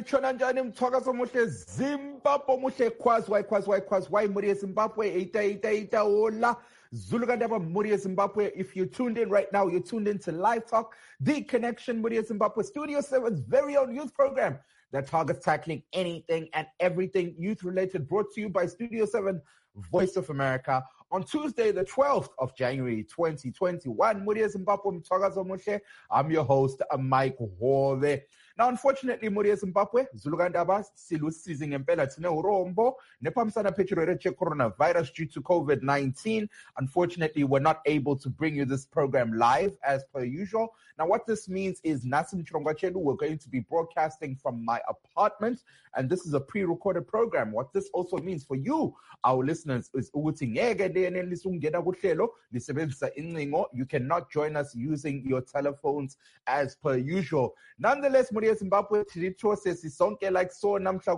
nitshona njani mthwakazo muhle Zimbabwe muhle kwazwai muri Zimbabwe ita hola Zulu Kandaba muri Zimbabwe. If you tuned in right now, you're tuned in to Live Talk, The Connection muri Zimbabwe, Studio 7's very own youth program that targets tackling anything and everything youth related, brought to you by Studio 7 Voice of America on Tuesday, the 12th of January, 2021. Muri Zimbabwe mthwakazo muhle. I'm your host, Mike Hove. Now, unfortunately, Muri Zimbabwe, Zulu Kandaba, silusizi ngempela thina urombo nephamsana phethilwe coronavirus due to COVID-19. Unfortunately, we're not able to bring you this program live as per usual. Now, what this means is Nasim Chirongwachelu, we're going to be broadcasting from my apartment, and this is a pre-recorded program. What this also means for you, our listeners, is you cannot join us using your telephones as per usual. Nonetheless, Muri Zimbabwe, like so.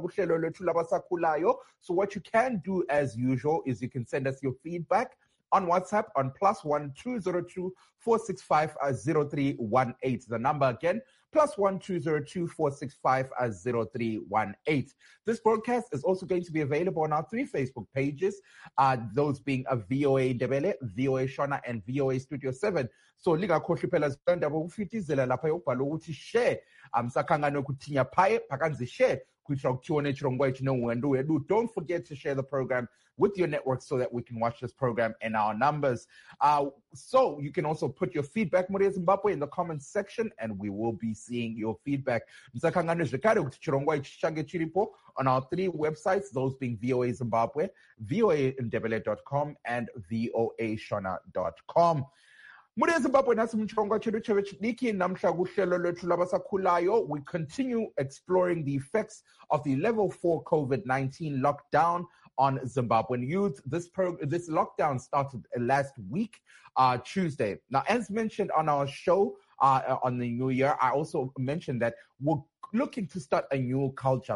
So what you can do as usual is you can send us your feedback on WhatsApp on +1 202 465 0318. The number again, +1 202 465 0318. This broadcast is also going to be available on our 3 Facebook pages, those being a VOA Ndebele, VOA Shona, and VOA Studio 7. So liga khohle phela zitanda bokufitizela lapha yobhala ukuthi share amsakangano kuthinya phaye phakanzi share kuitra ukuthione chirongwa ichino wendu wedu. Don't forget to share the program with your network so that we can watch this program in our numbers. So you can also put your feedback, Muri Zimbabwe, in the comments section, and we will be seeing your feedback. Msakangano zvekare kuti chirongwa ichi change chiripo on our 3 websites, those being VOA Zimbabwe, voandebele.com, and voashona.com. Muri Zimbabwe nasi mchirongwa chedu chevechidiki namhla kuhlelo lwethu labasakhulayo. We continue exploring the effects of the level 4 COVID-19 lockdown on Zimbabwean youth. This lockdown started last week, Tuesday. Now, as mentioned on our show on the New Year, I also mentioned that we're looking to start a new culture.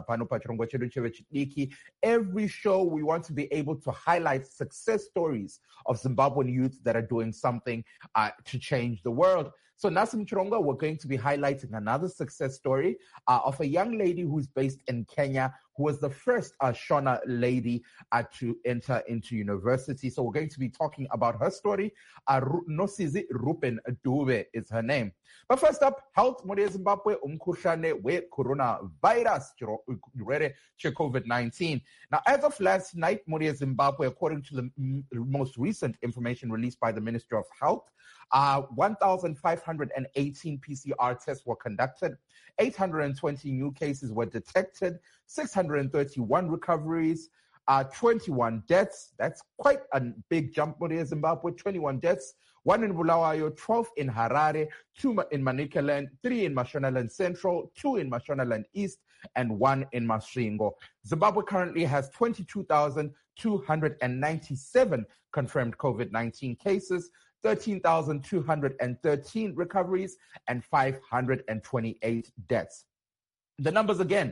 Every show, we want to be able to highlight success stories of Zimbabwean youth that are doing something to change the world. So Nasim Chironga, we're going to be highlighting another success story of a young lady who's based in Kenya, who was the first Shona lady to enter into university. So we're going to be talking about her story. Nosizi Rupen Dube is her name. But first up, health Muri Zimbabwe umkhuhlane we coronavirus COVID-19. Now, as of last night, Muri Zimbabwe, according to the most recent information released by the Ministry of Health, 1,518 PCR tests were conducted, 820 new cases were detected, 631 recoveries, 21 deaths. That's quite a big jump for Zimbabwe. 21 deaths, 1 in Bulawayo, 12 in Harare, 2 in Manicaland, 3 in Mashonaland Central, 2 in Mashonaland East, and 1 in Masvingo. Zimbabwe currently has 22,297 confirmed COVID-19 cases, 13,213 recoveries, and 528 deaths. The numbers again: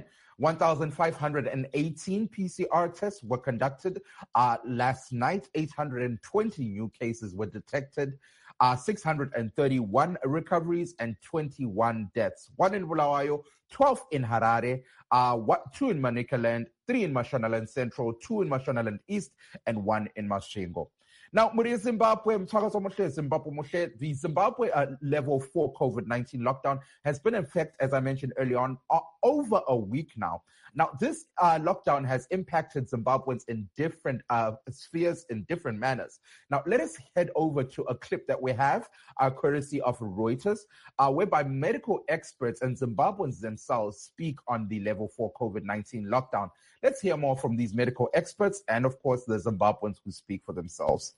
1,518 PCR tests were conducted last night. 820 new cases were detected. 631 recoveries and 21 deaths. 1 in Bulawayo, 12 in Harare, 2 in Manicaland, 3 in Mashonaland Central, 2 in Mashonaland East, and 1 in Masvingo. Now, Muri Zimbabwe, the Zimbabwe level 4 COVID-19 lockdown has been in effect, as I mentioned earlier on, over a week now. Now, this lockdown has impacted Zimbabweans in different spheres, in different manners. Now, let us head over to a clip that we have, courtesy of Reuters, whereby medical experts and Zimbabweans themselves speak on the level 4 COVID-19 lockdown. Let's hear more from these medical experts and, of course, the Zimbabweans who speak for themselves.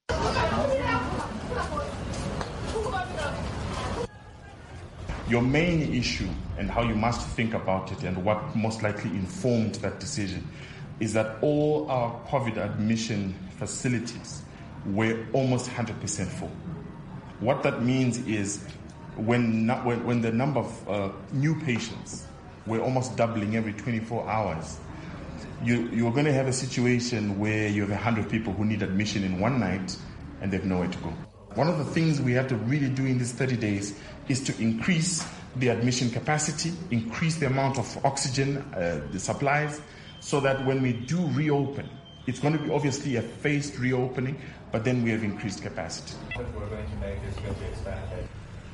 Your main issue and how you must think about it and what most likely informed that decision is that all our COVID admission facilities were almost 100% full. What that means is when the number of new patients were almost doubling every 24 hours, you're going to have a situation where you have 100 people who need admission in one night and they have nowhere to go. One of the things we have to really do in these 30 days is to increase the admission capacity, increase the amount of oxygen, the supplies, so that when we do reopen, it's going to be obviously a phased reopening, but then we have increased capacity. What we're going to make is going to be expanded.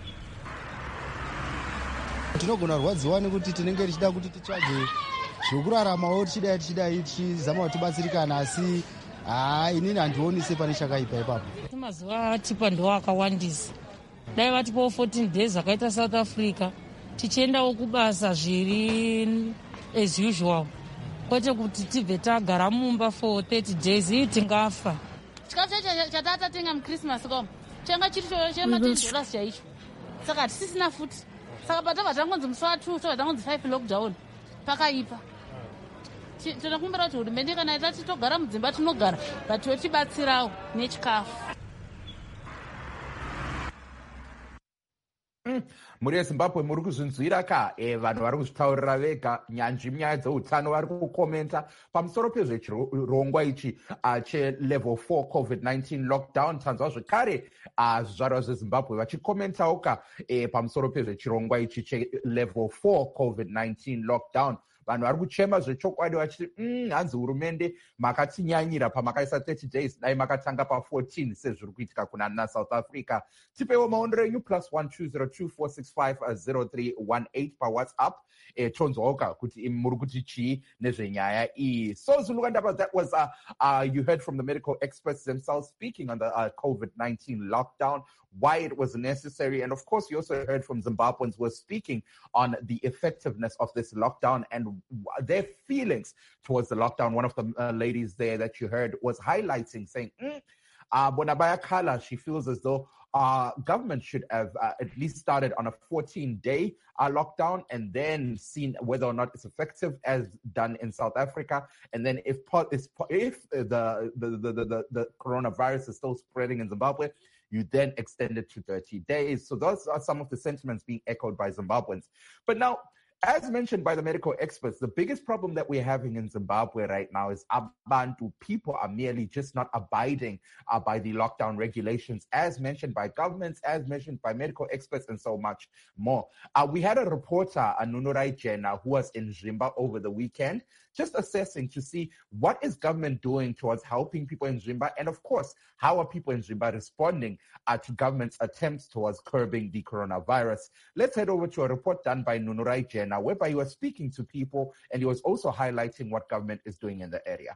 Tinogona rwadziwa nekuti tinenge tichida kuti titsvage zvokuraramawo tichidai tichizama kuti tibatsirikana asi inini handioni sepane chakaipa ipapo. Mazuva atipa ndo akawandisa. Dai vatipawo 14 days akaita South Africa tichiendawo kubasa zviri as usual. Kwete kuti tibve tagara mumba for 30 days iyi tingafa. Chikafu chatatatenga muChristmas kom changa chiri $10 chaicho. Saka tisisina futi. Saka patava tangonzi musi wa2 saka tangonzi 5 lockdown pakaipa. Tinokumbira kuti hurumende kana itati togara mudzimba tinogara but yotibatsirawo nechikafu. Muri yeZimbabwe muri kuzvinzwira ka vanhu vari kuzvitaurira vega, nyanzvi munyaya dzeutano vari kukomenta pamusoro pezvechirongwa ichi chelevel 4 COVID-19 lockdown. Tanzwa zvekare zvizvarwa zveZimbabwe vachikomentawo ka pamusoro pezvechirongwa ichi chelevel 4 COVID-19 lockdown. Vanhu vari kuchema zvechokwadi vachiti hanzi hurumende makatinyanyira pamakaisa 30 days dai makatanga pa14 sezviri kuitika kuna South Africa. Tipewo maonero enyu +12024650318 paWhatsApp. Tonzwawo kuti muri kuti chii nezvenyaya iyi. So Zulukandaba, that was you heard from the medical experts themselves speaking on the COVID-19 lockdown, why it was necessary, and of course you also heard from Zimbabweans who were speaking on the effectiveness of this lockdown and their feelings towards the lockdown. One of the ladies there that you heard was highlighting, saying Bonabaya Kala, she feels as though government should have at least started on a 14-day lockdown and then seen whether or not it's effective as done in South Africa. And then if the coronavirus is still spreading in Zimbabwe, you then extend it to 30 days. So those are some of the sentiments being echoed by Zimbabweans. But now, as mentioned by the medical experts, the biggest problem that we're having in Zimbabwe right now is Abantu. People are merely just not abiding by the lockdown regulations, as mentioned by governments, as mentioned by medical experts, and so much more. We had a reporter, Nunurai Jena, who was in Zimba over the weekend, just assessing to see what is government doing towards helping people in Zimba, and of course, how are people in Zimba responding to government's attempts towards curbing the coronavirus. Let's head over to a report done by Nunurai Jena, whereby he was speaking to people and he was also highlighting what government is doing in the area.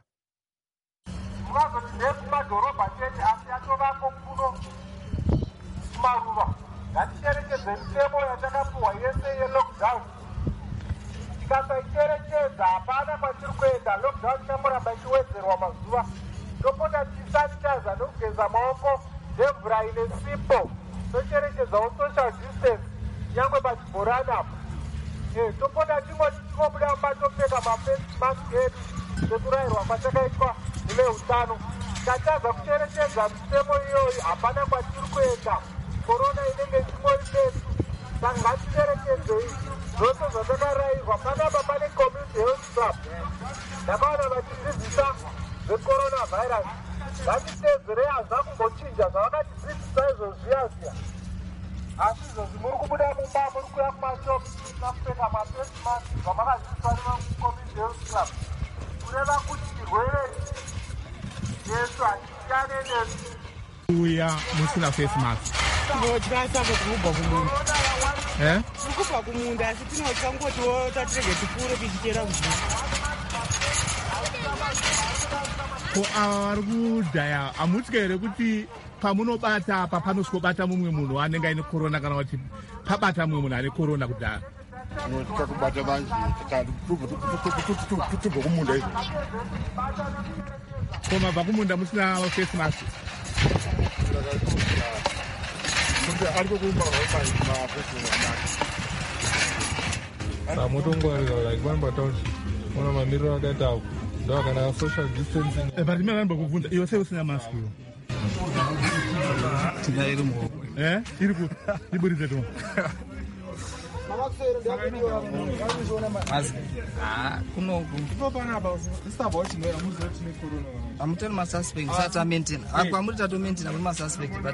topota tingobuda mubatopfeka mafesi edu sekurayirwa kwatakaitwa neveutano. Tachaza kucherechedza mitemo iyoyi, hapana kwatiri kuenda. Korona inenge chingori pesu, saka ngaticherechedzei zvose zvatakarayirwa. Panapa pane community health club, ndakaona vachidzidzisa zvecoronavirus. Ngatitedzerei hazva kungochinja zvavakatidzidzisa izvo zviya asi izvozvi muri kubuda mumba, muri kuya kumashopu musina kupfeka mafesi maski zvamakadzidziswa nevacommunity health club, kureva kuti chirwere yesu hachisiyane nesu. Uya musina face mask tinotyanisa kuti mubva kumunda tiri kubva kumunda asi tinotya ngotiwo tatirege tipfuure tichichera mvura. ko ava vari kudhaya hamutya here kuti pamunobata apa panosvobata mumwe munhu anenge aine korona kana kuti pabata mumwe munhu ane korona kudhaya? Tinotya kubata vanji tibva kumunda izvo. Ko mabva kumunda musina face mask? Samutongwarira like one township ona mamiriro akaita ako ndo kana social distancing. But mimi namba kuvunza iwe sei usina mask iwe? Tina iri muoko. Iri ku iburidze to. Amutoni masuspect sata maintain. Amuri tato maintain amuri masuspect but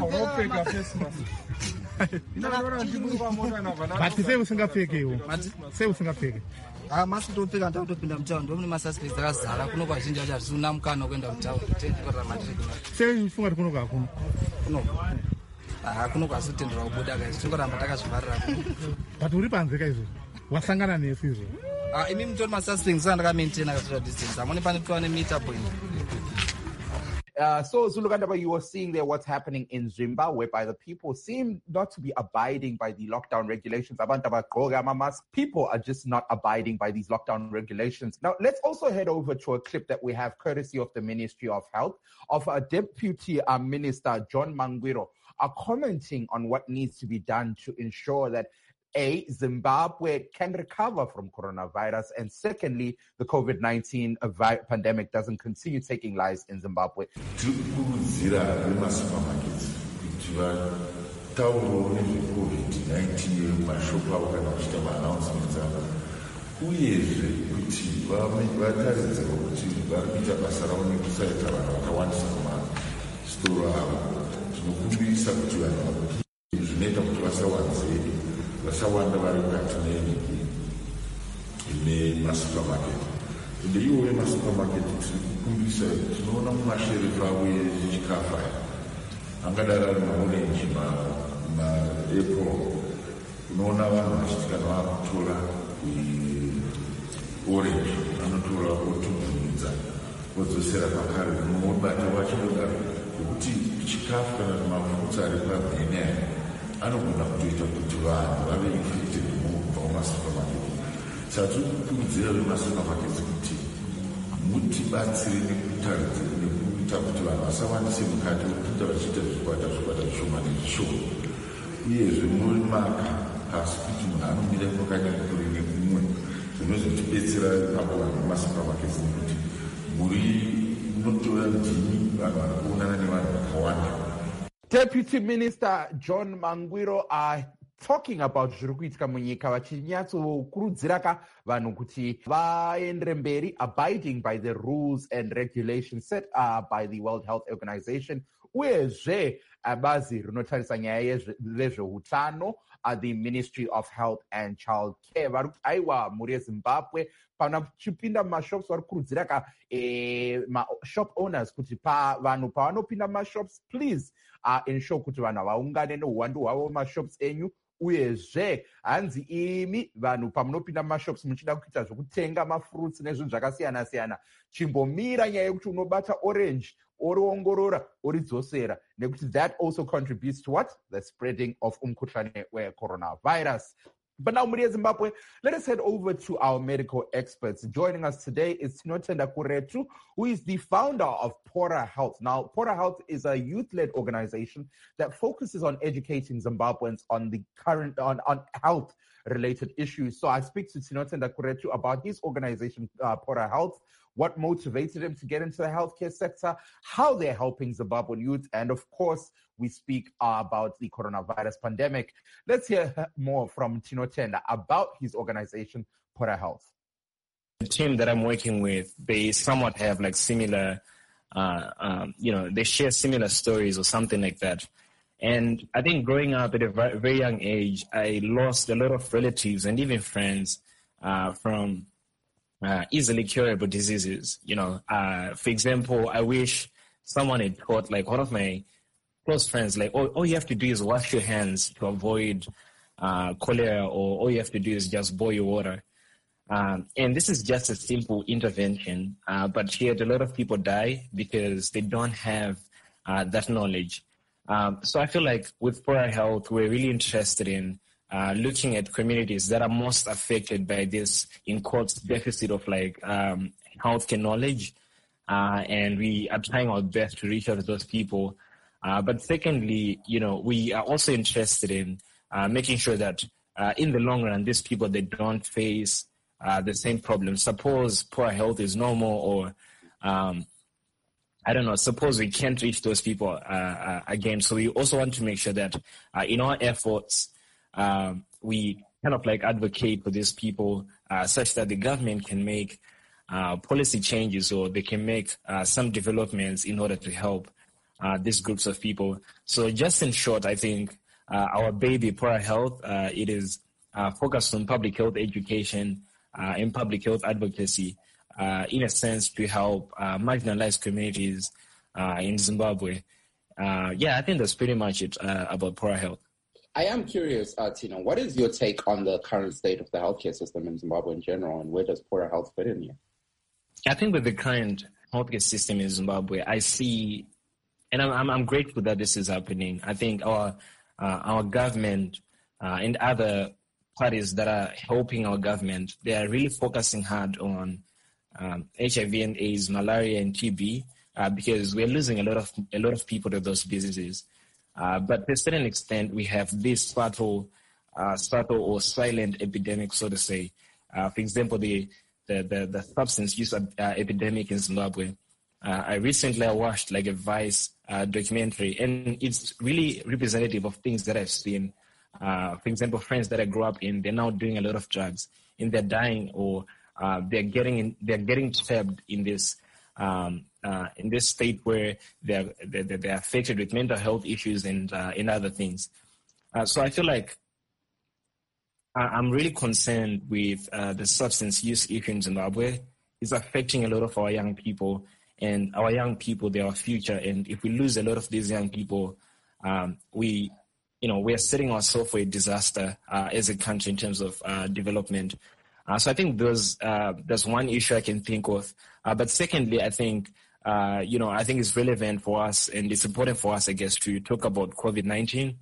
But sei usingapfeke iwo. Sei usingapfeke. Masi topfeka ndakutopinda mutauni ndomune masuspect akazara kuno kwazhinji vacho hazvisina mukana wekuenda mutauni tendikora matiriki. Sei ufunga kuti kuno kwakuno? Kuno kwazotendera kubuda kaizvo tongoramba takazvivarira. But uri panze kaizvo wasangana nesu izvo. Imi mutori masuspect saka ndakamaintaina kasocial distance amone pane kuva nemeter point. So, Zulugandaba, you were seeing there what's happening in Zimba, whereby the people seem not to be abiding by the lockdown regulations. People are just not abiding by these lockdown regulations. Now, let's also head over to a clip that we have courtesy of the Ministry of Health of Deputy Minister John Mangwiro commenting on what needs to be done to ensure that Zimbabwe can recover from coronavirus, and secondly, the COVID-19 pandemic doesn't continue taking lives in Zimbabwe. Vasawanda vari mukati masupermarket ende iwowe masupermarket tiri kukumbisa tinoona mumasherefu avo echikafu aya angadaro ari maorenji maapple unoona vanhu vachiti kana vakutora orenji vanotora otubvunidza vodzosera pakare unobata vachidodaro zvokuti chikafu kana mafutsa ari pamhene aya anogona kutoita kuti vanhu vave infected mubva mumasupermarket. Saka tiri kukurudzira vemasupermarket kuti mutibatsire nekutaridza nekuita kuti vanhu vasawandise mukati wekuita vachiita zvikwata zvishoma nezvishoma, uyezve murimaka pasi kuti munhu anomira kwakanyanya kure nekumwe zvinozotibetsera apo vanhu vemasupermarket nekuti munotora ndini vanhu vari kuonana nevanhu vakawanda. Deputy Minister John Mangwiro are talking about zvirikuitika munyika vachinyatsokurudzira vanhu kuti vaendere mberi abiding by the rules and regulations set by the World Health Organization, uyezve bazi rinotarisa nyaya yezveutano the Ministry of Health and Child Care vari kuti aiwa mhuri yeZimbabwe pana chipinda mumashops vari kurudzira mashop owners kuti vanhu pavanopinda mumashops please ensure kuti vanhu vaungane neuwandu hwavo mumashops enyu, uyezve hanzi imi vanhu pamunopinda mumashops muchida kuita zvokutenga mafruits nezvinhu zvakasiyana-siyana chimbomira nyaya yekuti unobata orange oriongorora oridzosera nekuti that also contributes to what? The spreading of umkhuhlane coronavirus. But now, Muria Zimbabwe, let us head over to our medical experts. Joining us today is Tinotenda Kuretu, who is the founder of Pora Health. Now, Pora Health is a youth-led organization that focuses on educating Zimbabweans on the current on health-related issues. So I speak to Tinotenda Kuretu about his organization, Pora Health, what motivated him to get into the healthcare sector, how they're helping Zimbabwean youth, and of course, we speak about the coronavirus pandemic. Let's hear more from Tinotenda about his organization, Pora Health. The team that I'm working with, they somewhat have like similar, they share similar stories or something like that. And I think growing up at a very young age, I lost a lot of relatives and even friends from easily curable diseases. For example, I wish someone had taught, like one of my close friends, like, all you have to do is wash your hands to avoid cholera, or all you have to do is just boil your water. And this is just a simple intervention, but yet a lot of people die because they don't have that knowledge. So I feel like with Pora Health, we're really interested in looking at communities that are most affected by this, in quotes, deficit of healthcare knowledge. And we are trying our best to reach out to those people. But secondly, we are also interested in making sure that in the long run, these people, they don't face the same problems. Suppose Pora Health is no more, or suppose we can't reach those people again. So we also want to make sure that in our efforts, we kind of like advocate for these people such that the government can make policy changes, or they can make some developments in order to help these groups of people. So just in short, I think our baby, Pora Health, it is focused on public health education and public health advocacy, in a sense, to help marginalized communities in Zimbabwe. I think that's pretty much it about Pora Health. I am curious, Tino, what is your take on the current state of the healthcare system in Zimbabwe in general, and where does Pora Health fit in here? I think with the current healthcare system in Zimbabwe, I see, and I'm grateful that this is happening. I think our government and other parties that are helping our government, they are really focusing hard on HIV and AIDS, malaria and TB, because we're losing a lot of people to those diseases. But to a certain extent, we have this subtle or silent epidemic, so to say. For example, the substance use epidemic in Zimbabwe. I recently watched like a Vice documentary, and it's really representative of things that I've seen. For example, friends that I grew up in, they're now doing a lot of drugs, and they're dying, or they're getting trapped in this state where they're affected with mental health issues and other things. So I feel like I'm really concerned with the substance use issue in Zimbabwe. It's affecting a lot of our young people, and our young people, they're our future. And if we lose a lot of these young people, we are setting ourselves for a disaster as a country in terms of development. So I think there's one issue I can think of. But secondly, I think it's relevant for us, and it's important for us, I guess, to talk about COVID-19.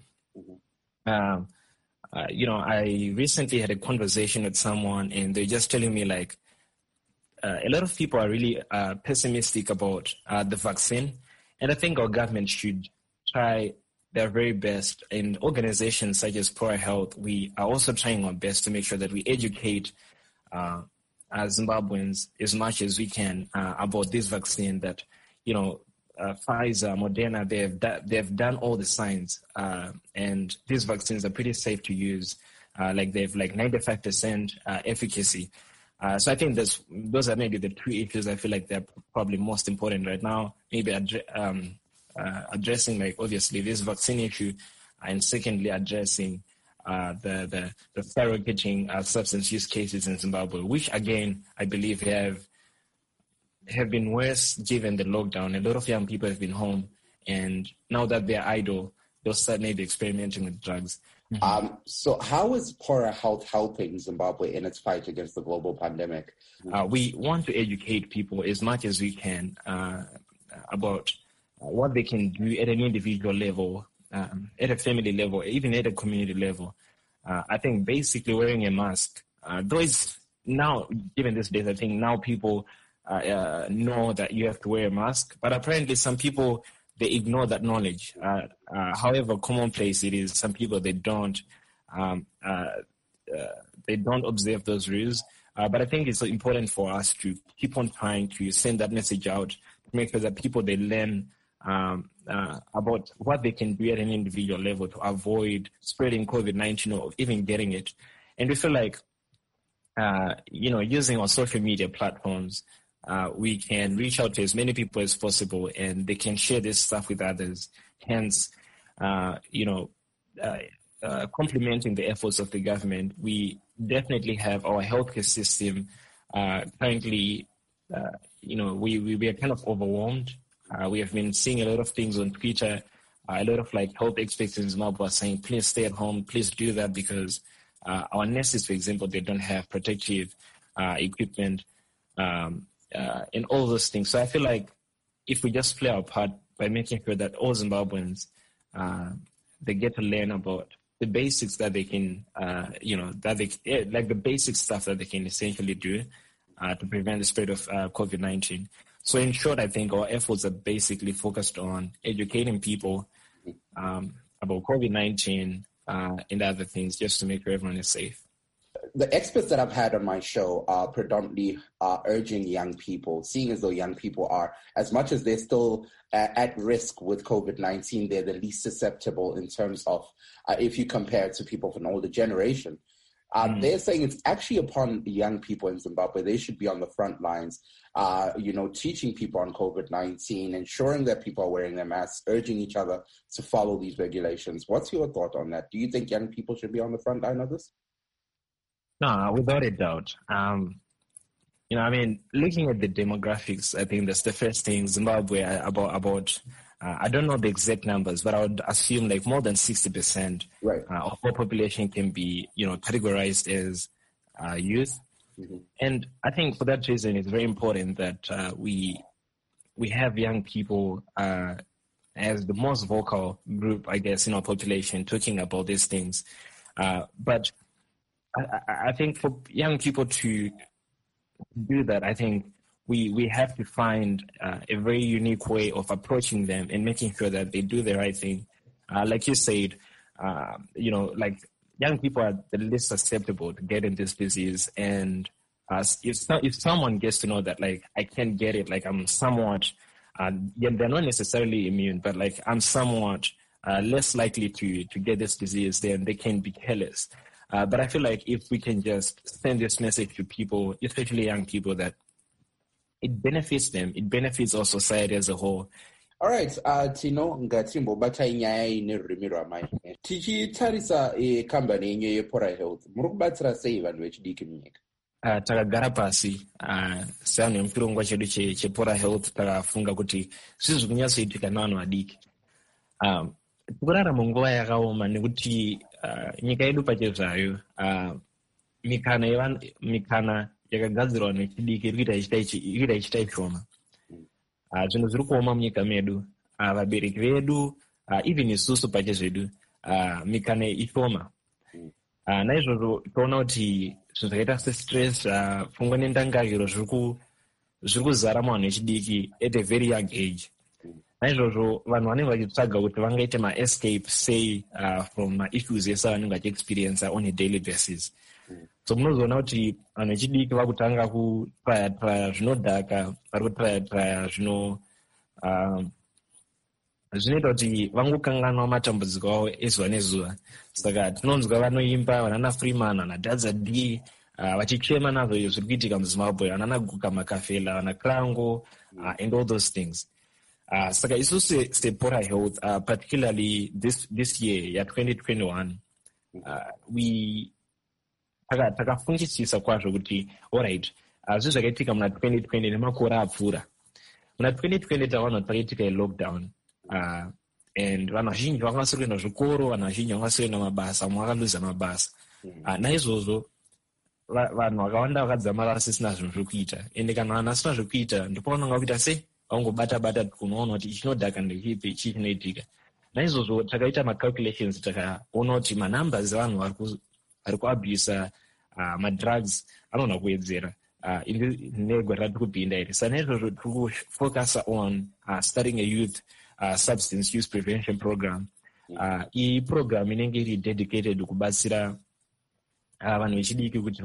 I recently had a conversation with someone, and they're just telling me like a lot of people are really pessimistic about the vaccine. And I think our government should try their very best. And organizations such as Pora Health, we are also trying our best to make sure that we educate Zimbabweans as much as we can about this vaccine that, Pfizer, Moderna, they've done all the science, and these vaccines are pretty safe to use. They have 95% efficacy. So I think those are maybe the two issues I feel like they're probably most important right now. Maybe addressing obviously this vaccine issue, and secondly addressing the skyrocketing substance use cases in Zimbabwe, which again I believe have been worse given the lockdown. A lot of young people have been home, and now that they're idle, they'll start maybe experimenting with drugs. Mm-hmm. So how is Pora Health helping Zimbabwe in its fight against the global pandemic? We want to educate people as much as we can about what they can do at an individual level, at a family level, even at a community level. I think basically wearing a mask, though it's now, given this days, I think now people know that you have to wear a mask, but apparently some people, they ignore that knowledge. However commonplace it is, some people, they don't observe those rules. But I think it's important for us to keep on trying to send that message out, to make sure that people, they learn about what they can do at an individual level to avoid spreading COVID-19 or even getting it. And we feel like, using our social media platforms, we can reach out to as many people as possible, and they can share this stuff with others. Hence, complementing the efforts of the government, we definitely have our healthcare system currently, we are kind of overwhelmed. We have been seeing a lot of things on Twitter. A lot of health experts in Zimbabwe are saying, please stay at home, please do that, because our nurses, for example, they don't have protective equipment and all those things. So I feel like if we just play our part by making sure that all Zimbabweans, they get to learn about the basics that they can, the basic stuff that they can essentially do to prevent the spread of COVID-19. So in short, I think our efforts are basically focused on educating people about COVID-19 and other things, just to make sure everyone is safe. The experts that I've had on my show are predominantly urging young people, seeing as though young people are, as much as they're still at risk with COVID-19, they're the least susceptible in terms of, if you compare it to people of an older generation. They're saying it's actually upon young people in Zimbabwe. They should be on the front lines, teaching people on COVID-19, ensuring that people are wearing their masks, urging each other to follow these regulations. What's your thought on that? Do you think young people should be on the front line of this? No, without a doubt. Looking at the demographics, I think that's the first thing. Zimbabwe, about I don't know the exact numbers, but I would assume like more than 60% of our population can be, categorized as youth. Mm-hmm. And I think for that reason, it's very important that we have young people as the most vocal group, I guess, in our population talking about these things. But I think for young people to do that, I think we have to find a very unique way of approaching them and making sure that they do the right thing. Like you said, like young people are the least susceptible to getting this disease. And if someone gets to know that, like, I can get it, like I'm somewhat, they're not necessarily immune, but like I'm somewhat less likely to get this disease, then they can be careless. But I feel like if we can just send this message to people, especially young people, that it benefits them, it benefits our society as a whole. All right, Tino ngatimbo bata inyaya ine rurimi rwamai. Tichitarisa kambani yenyu yePora Health, muri kubatsira sei vanhu vechidiki munyika? Takagara pasi seanhu emukirongwa chedu chePora Health takafunga kuti zvizvi kunyatsoitika nevanhu vadiki. Tikurarama nguva yakaoma nekuti nyika yedu pachezvayo mikana yakagadzirwa vanhu vechidiki irikuita ichita ishoma. Zvinhu zviri kuoma munyika medu, vabereki vedu, even isusu pachezvedu, mikana ishoma. Naizvozvo toona kuti zvinhu zvakaita sestress, pfungwa nendangariro zviri kuzara muvanhu vechidiki at a very young age. Naizvozvo vanhu vanenge vachitsvaga kuti vangaite ma-escape sei from ma-issues ese vanenge vachiexperience on a daily basis. So munozoona kuti vanhu vechidiki vakutanga kutraya zvinodhaka, vari kutraya zvinoita kuti vangokanganwa matambudziko avo ezuva nezuva. Saka tinonzwa vanoimba vanana Freeman, vana Dadza D, vachichema nazvo zviri kuitika muZimbabwe, vanana Guka Makafela, vana Krango, and all those things. Saka isusu sePora Health, particularly this year, 2021, we takafungisisa kwazvo kuti alright, zvinhu zvakaitika muna 2020 nemakore apfuura. Muna 2020 tawana pakaitika lockdown, and vanhu vazhinji vakwanisa kuenda zvikoro, vanhu vazhinji vakwanisa kuenda mabasa, vamwe vakaluza mabasa. Naizvozvo vanhu vakawanda vakadzamara vasisina zvinhu zvekuita, ende kana vanhu vasina zvekuita ndipo vanonga kuita sei vangobata kunoona kuti chinodhaka ndechipi chii chinoitika. Naizvozvo takaita macalculations, takaona kuti manumbers evanhu vari kuabhusa madrugs anogona kuwedzera negore ratiri kupinda iri. Saka naizvozvo tiri kufocusa on starting a youth substance use prevention program. Iyi program inenge iri dedicated kubatsira vanhu vechidiki kuti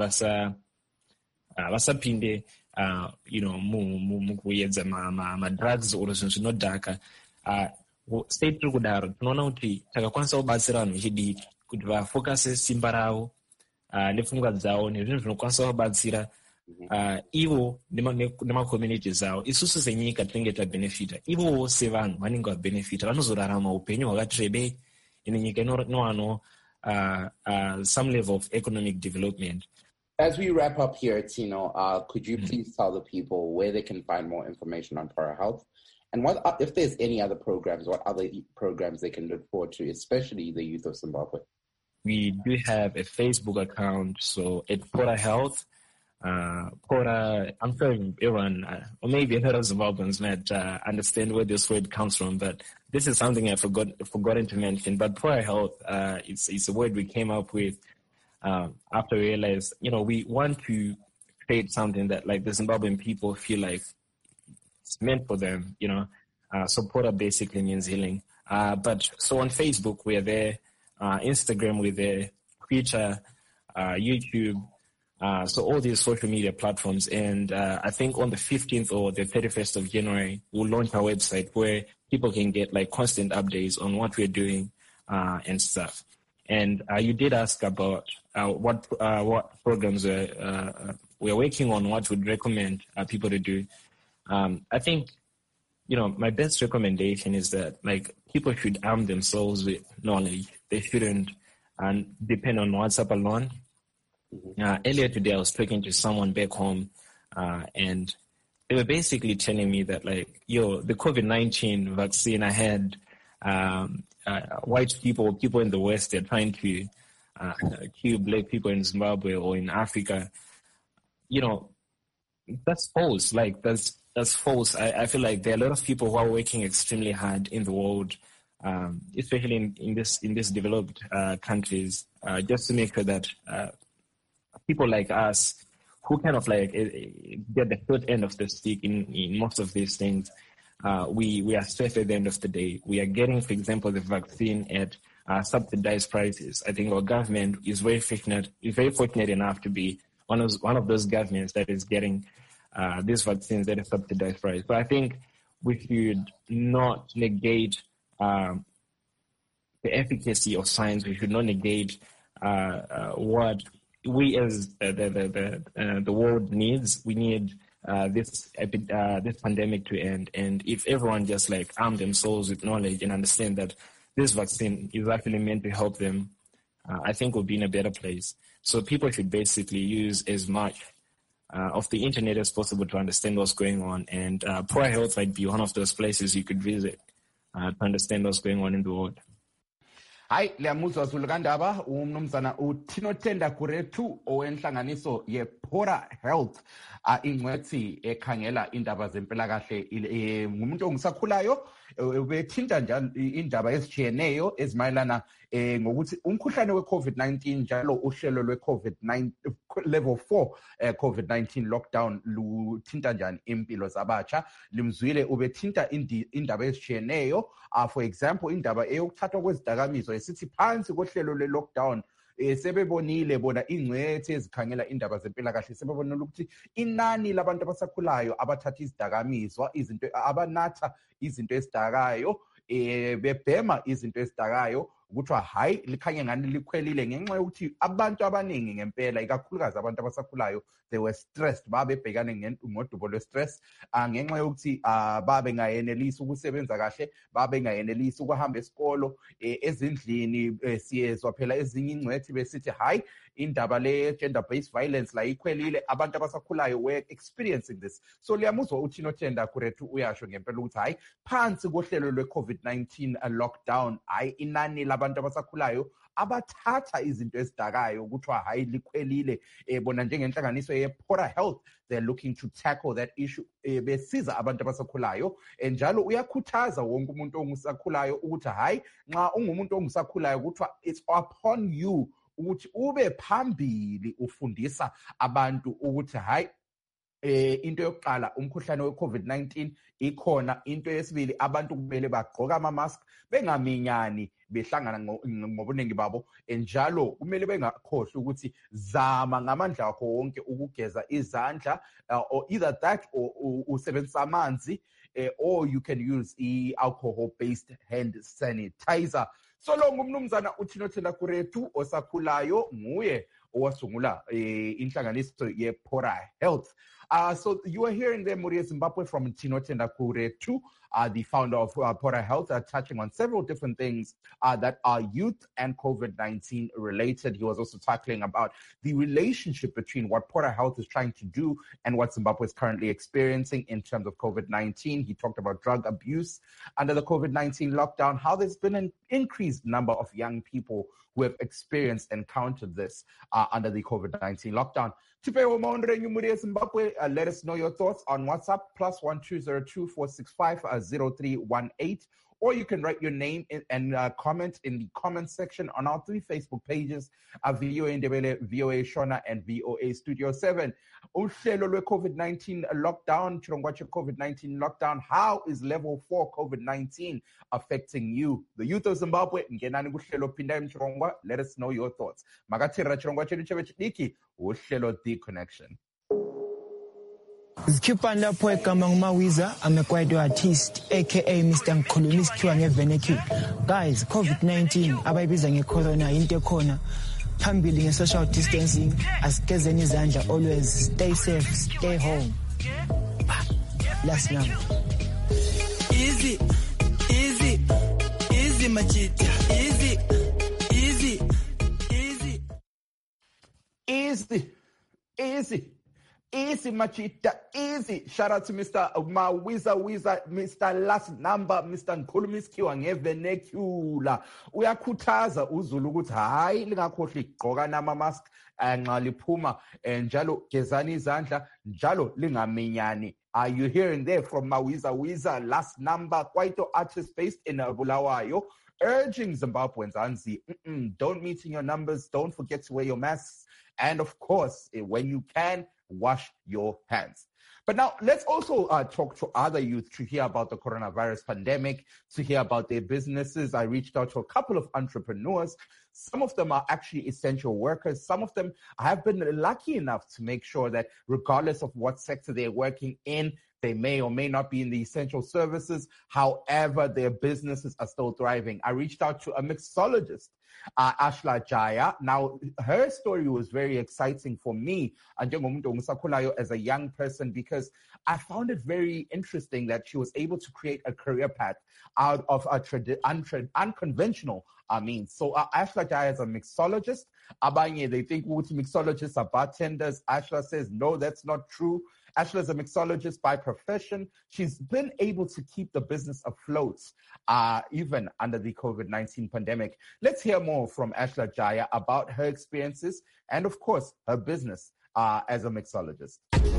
vasapinde mukuedza madrugs or zvinhu zvinodhaka. Sei tiri kudaro, tinoona kuti takakwanisa kubatsira vanhu vechidiki kuti vafokase simba ravo nepfungwa dzavo nezvinhu zvinokwanisa kubatsira ivo nemacommunities avo. Isusu senyika tinenge tabenefita, ivowo sevanhu vanenge vabenefita, vanozorarama upenyu hwakati rebei ine nyika inowanawo some level of economic development. As we wrap up here, Tino, could you please tell the people where they can find more information on Para Health, and what if there's any other programs, what other programs they can look forward to, especially the youth of Zimbabwe? We do have a Facebook account, so at Para Health. Pora, I'm sure everyone, or maybe a lot of Zimbabweans might understand where this word comes from, but this is something I've forgotten to mention. But Para Health, it's a word we came up with after we realized, we want to create something that like the Zimbabwean people feel like it's meant for them, So Pora basically means healing. But so on Facebook, we're there, Instagram, we're there, Twitter, YouTube, so all these social media platforms. And I think on the 15th or the 31st of January, we'll launch our website where people can get like constant updates on what we're doing and stuff. And you did ask about what programs we're working on, what would recommend people to do. I think, my best recommendation is that people should arm themselves with knowledge. They shouldn't depend on WhatsApp alone. Earlier today, I was talking to someone back home, and they were basically telling me that the COVID-19 vaccine, I had white people in the West, they're trying to kill black people in Zimbabwe or in Africa. That's false. That's false. I feel like there are a lot of people who are working extremely hard in the world, especially in this developed countries, just to make sure that people like us, who kind of get the short end of the stick in most of these things, we are safe at the end of the day. We are getting, for example, the vaccine at subsidized prices. I think our government is very fortunate enough to be one of those governments that is getting these vaccines at a subsidized price. So I think we should not negate the efficacy of science. We should not negate what we as the world needs. We need this pandemic to end. And if everyone just arm themselves with knowledge and understand that this vaccine is actually meant to help them, I think we'll be in a better place. So people should basically use as much of the internet as possible to understand what's going on. And Poor Health might be one of those places you could visit to understand what's going on in the world. Hayi liyamuzwa Zulukandaba umnumzana uThinotenda Kuretu owenhlanganiso yePora Health ingcwethi ekhangela indaba zempilakahle ngumuntu ongisakhulayo ubethinta njalo indaba ezijiyeneyo ezimayelana ngokuthi umkhuhlane weCovid-19 njalo uhlelo lweCovid-19 level 4 COVID-19 lockdown luthinta njani impilo zabatsha. Limzwile ubethinta indaba ezijiyeneyo, for example indaba eyokuthathwa kwezidakamizwa esithi phansi kohlelo le-lockdown. Sebebonile bona ingcwethi ezikhangela indaba zempilakahle sebebonile ukuthi inani labantu abasakhulayo abathatha izidakamizwa, izinto abanatha izinto ezidakayo, bebhema izinto ezidakayo, kuthiwa hayi likhanye ngani likhwelile ngenxa yokuthi abantu abaningi ngempela ikakhulukazi abantu abasakhulayo they were stressed, babebhekane ngodubo lwe-stress ngenxa yokuthi babengayenelisi ukusebenza kahle, babengayenelisi ukuhamba esikolo, ezindlini siyezwa phela ezinye ingcwethi besithi hayi indaba le-gender based violence la ikhwelile, abantu abasakhulayo were experiencing this. So liyamuzwa uThinotenda Kuretu uyasho ngempela ukuthi hayi phansi kohlelo lwe-COVID-19 lockdown hayi inani labantu abasakhulayo abathatha izinto ezidakayo kuthiwa hayi likhwelile. Bona njengenhlanganiso yePora Health they're looking to tackle that issue, besiza abantu abasakhulayo. Njalo uyakhuthaza wonke umuntu ongusakhulayo ukuthi hayi nxa ungumuntu ongusakhulayo kuthiwa it's upon you ukuthi ube phambili ufundisa abantu ukuthi hayi into yokuqala umkhuhlane weCovid-19 ikhona. Into yesibili abantu kumele bagqoke ama-mask bengaminyani behlangana ngobuningi babo, njalo kumele bengakhohlwa ukuthi zama ngamandla akho wonke ukugeza izandla, or either that or usebenzisa amanzi, or you can use alcohol based hand sanitizer. So lo ngumnumzana uThinotenda Kuretu osakhulayo, nguye owasungula inhlanganiso yePora Health. So you are hearing there Muri Zimbabwe from Tinotenda Kuretu, the founder of Pora Health, touching on several different things that are youth and COVID-19 related. He was also tackling about the relationship between what Pora Health is trying to do and what Zimbabwe is currently experiencing in terms of COVID-19. He talked about drug abuse under the COVID-19 lockdown, how there's been an increased number of young people who have experienced and encountered this under the COVID-19 lockdown. Let us know your thoughts on WhatsApp, +1 202 465 0318. Or you can write your name and comment in the comment section on our 3 Facebook pages, VOA Ndebele, VOA Shona, and VOA Studio 7. Uhlelo lwe-COVID-19 lockdown, chirongwache COVID-19 lockdown. How is level 4 COVID-19 affecting you? The youth of Zimbabwe, ngenani kuhlelo phinda emchirongwa. Let us know your thoughts. Makathira chirongwa chedu chebe chidiki, uhlelo The Connection. Zikhipani lapho egama nguMawiza. I'm a kwaito artist aka Mr. Ngikhuluma isikhiwa ngeVenecule. Guys, COVID-19 abayibiza ngecorona into ekhona. Phambili nge-social distancing, asigezeni izandla always. Stay safe, stay home. Last number. Easy, machita. Easy, Machita, easy. Shout out to Mr. Mawiza, Mr. Last Number, Mr. Ngikhuluma isikhiwa ngeVenecula. Uyakhuthaza uZulu ukuthi hayi lingakhohlwa igqoka nama-mask nxa liphuma njalo gezani izandla njalo lingaminyani. Are you hearing there from Mawiza, Last Number, kwaito artist based in Bulawayo, urging Zimbabweans, don't meet in your numbers, don't forget to wear your masks, and of course, when you can, wash your hands. But now let's also talk to other youth to hear about the coronavirus pandemic, to hear about their businesses. I reached out to a couple of entrepreneurs. Some of them are actually essential workers. Some of them have been lucky enough to make sure that regardless of what sector they're working in, they may or may not be in the essential services. However, their businesses are still thriving. I reached out to a mixologist, Ashla Jaya. Now, her story was very exciting for me as a young person because I found it very interesting that she was able to create a career path out of a unconventional means. So Ashla Jaya is a mixologist. Abanye, they think mixologists are bartenders. Ashla says, no, that's not true. Ashla is a mixologist by profession. She's been able to keep the business afloat, even under the COVID-19 pandemic. Let's hear more from Ashla Jaya about her experiences and, of course, her business as a mixologist.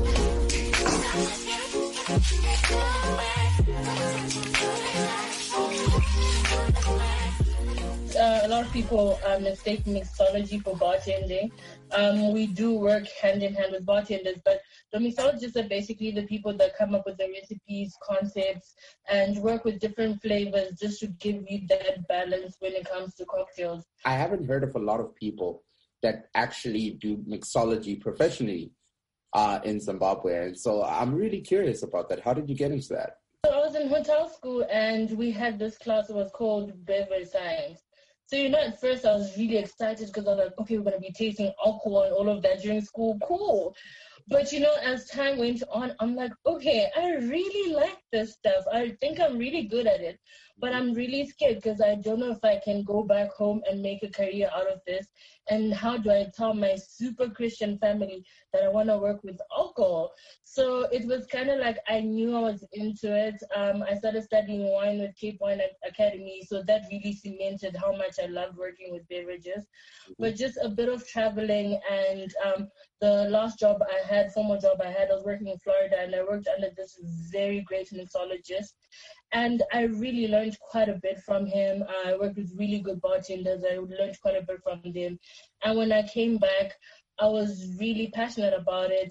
A lot of people mistake mixology for bartending. We do work hand in hand with bartenders, but the mixologists are basically the people that come up with the recipes, concepts, and work with different flavors just to give you that balance when it comes to cocktails. I haven't heard of a lot of people that actually do mixology professionally in Zimbabwe, and so I'm really curious about that. How did you get into that? So I was in hotel school, and we had this class that was called Beverage Science. So, at first I was really excited because I was like, okay, we're going to be tasting alcohol and all of that during school. Cool. But, as time went on, I'm like, okay, I really like this stuff. I think I'm really good at it. But I'm really scared because I don't know if I can go back home and make a career out of this. And how do I tell my super Christian family that I want to work with alcohol? So it was kind of like I knew I was into it. I started studying wine with Cape Wine Academy. So that really cemented how much I love working with beverages. But just a bit of traveling and the last job I had, former job I had, I was working in Florida and I worked under this very great mixologist. And I really learned quite a bit from him. I worked with really good bartenders. I learned quite a bit from them. And when I came back, I was really passionate about it.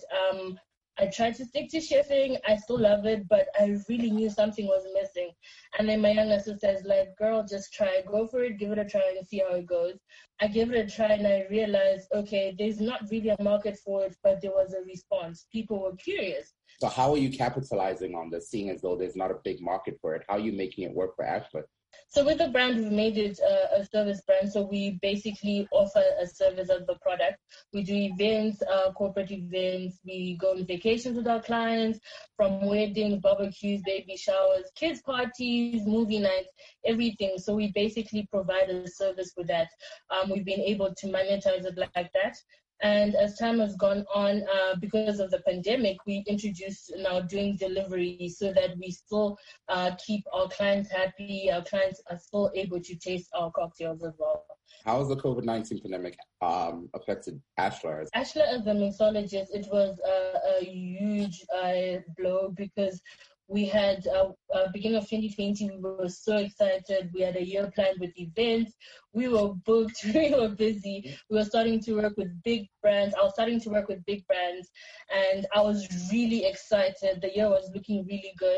I tried to stick to chefing. I still love it, but I really knew something was missing. And then my younger sister is like, girl, just try, go for it, give it a try and see how it goes. I gave it a try and I realized, okay, there's not really a market for it, but there was a response. People were curious. So how are you capitalizing on this, seeing as though there's not a big market for it? How are you making it work for Ashla? So with the brand, we've made it a service brand. So we basically offer a service as the product. We do events, corporate events. We go on vacations with our clients, from weddings, barbecues, baby showers, kids parties, movie nights, everything. So we basically provide a service with that. We've been able to monetize it like that. And as time has gone on, because of the pandemic, we introduced now doing delivery so that we still keep our clients happy. Our clients are still able to taste our cocktails as well. How has the COVID-19 pandemic affected Ashla? Ashla, as a mixologist, it was a huge blow because we had, beginning of 2020, we were so excited. We had a year planned with events. We were booked. We were busy. We were starting to work with big brands. I was starting to work with big brands, and I was really excited. The year was looking really good.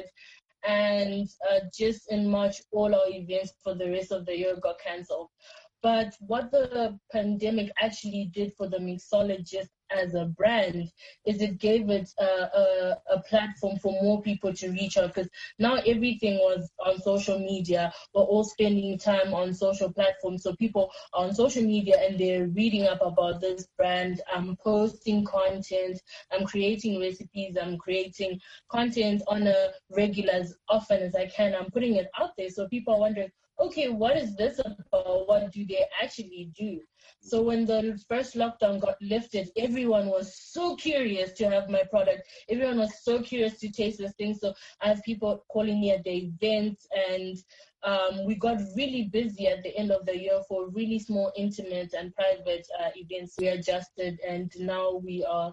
And just in March, all our events for the rest of the year got canceled. But what the pandemic actually did for the mixologist as a brand is it gave it a platform for more people to reach out, because now everything was on social media. We're all spending time on social platforms. So people are on social media and they're reading up about this brand. I'm posting content. I'm creating recipes. I'm creating content on a regular, as often as I can. I'm putting it out there. So people are wondering, okay, what is this about? What do they actually do? So when the first lockdown got lifted, everyone was so curious to have my product. Everyone was so curious to taste this thing. So I have people calling me at the events, and we got really busy at the end of the year for really small, intimate and private events. We adjusted, and now we are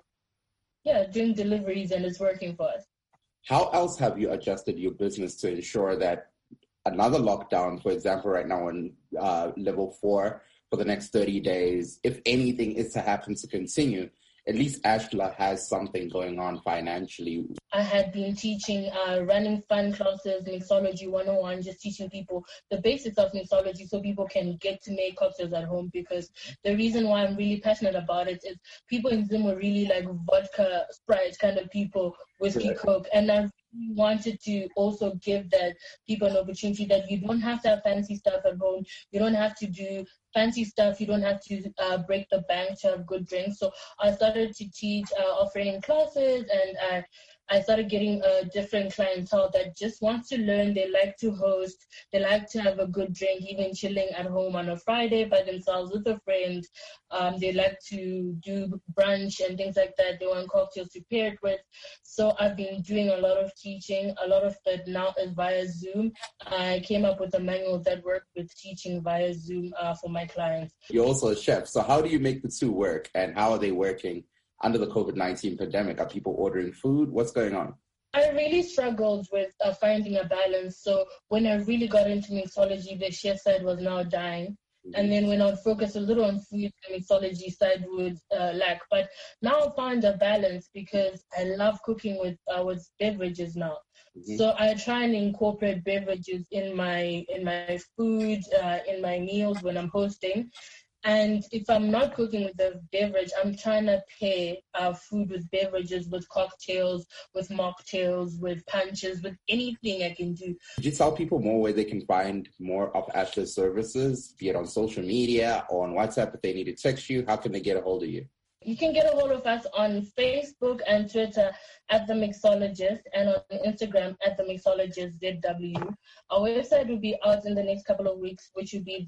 doing deliveries, and it's working for us. How else have you adjusted your business to ensure that another lockdown, for example, right now on level 4 for the next 30 days, if anything is to happen to continue, at least Ashla has something going on financially? I had been teaching, running fun classes, Mixology 101, just teaching people the basics of mixology so people can get to make cocktails at home, because the reason why I'm really passionate about it is people in Zim were really like vodka, Sprite kind of people, whiskey, Coke, and I wanted to also give that people an opportunity that you don't have to have fancy stuff at home. You don't have to do fancy stuff. You don't have to break the bank to have good drinks. So I started to teach, offering classes, and I started getting a different clientele that just wants to learn. They like to host. They like to have a good drink, even chilling at home on a Friday by themselves with a friend. They like to do brunch and things like that. They want cocktails to pair it with. So I've been doing a lot of teaching. A lot of it now is via Zoom. I came up with a manual that worked with teaching via Zoom for my clients. You're also a chef. So how do you make the two work, and how are they working under the COVID-19 pandemic? Are people ordering food? What's going on? I really struggled with finding a balance. So when I really got into mixology, the chef side was now dying. And then when I would focus a little on food, the mixology side would lack. But now I found a balance because I love cooking with beverages now. So I try and incorporate beverages in my food, in my meals when I'm hosting. And if I'm not cooking with a beverage, I'm trying to pair food with beverages, with cocktails, with mocktails, with punches, with anything I can do. Could you tell people more where they can find more of Ashla's services, be it on social media or on WhatsApp? If they need to text you, how can they get a hold of you? You can get a hold of us on Facebook and Twitter at The Mixologist, and on Instagram at The Mixologist ZW. Our website will be out in the next couple of weeks, which will be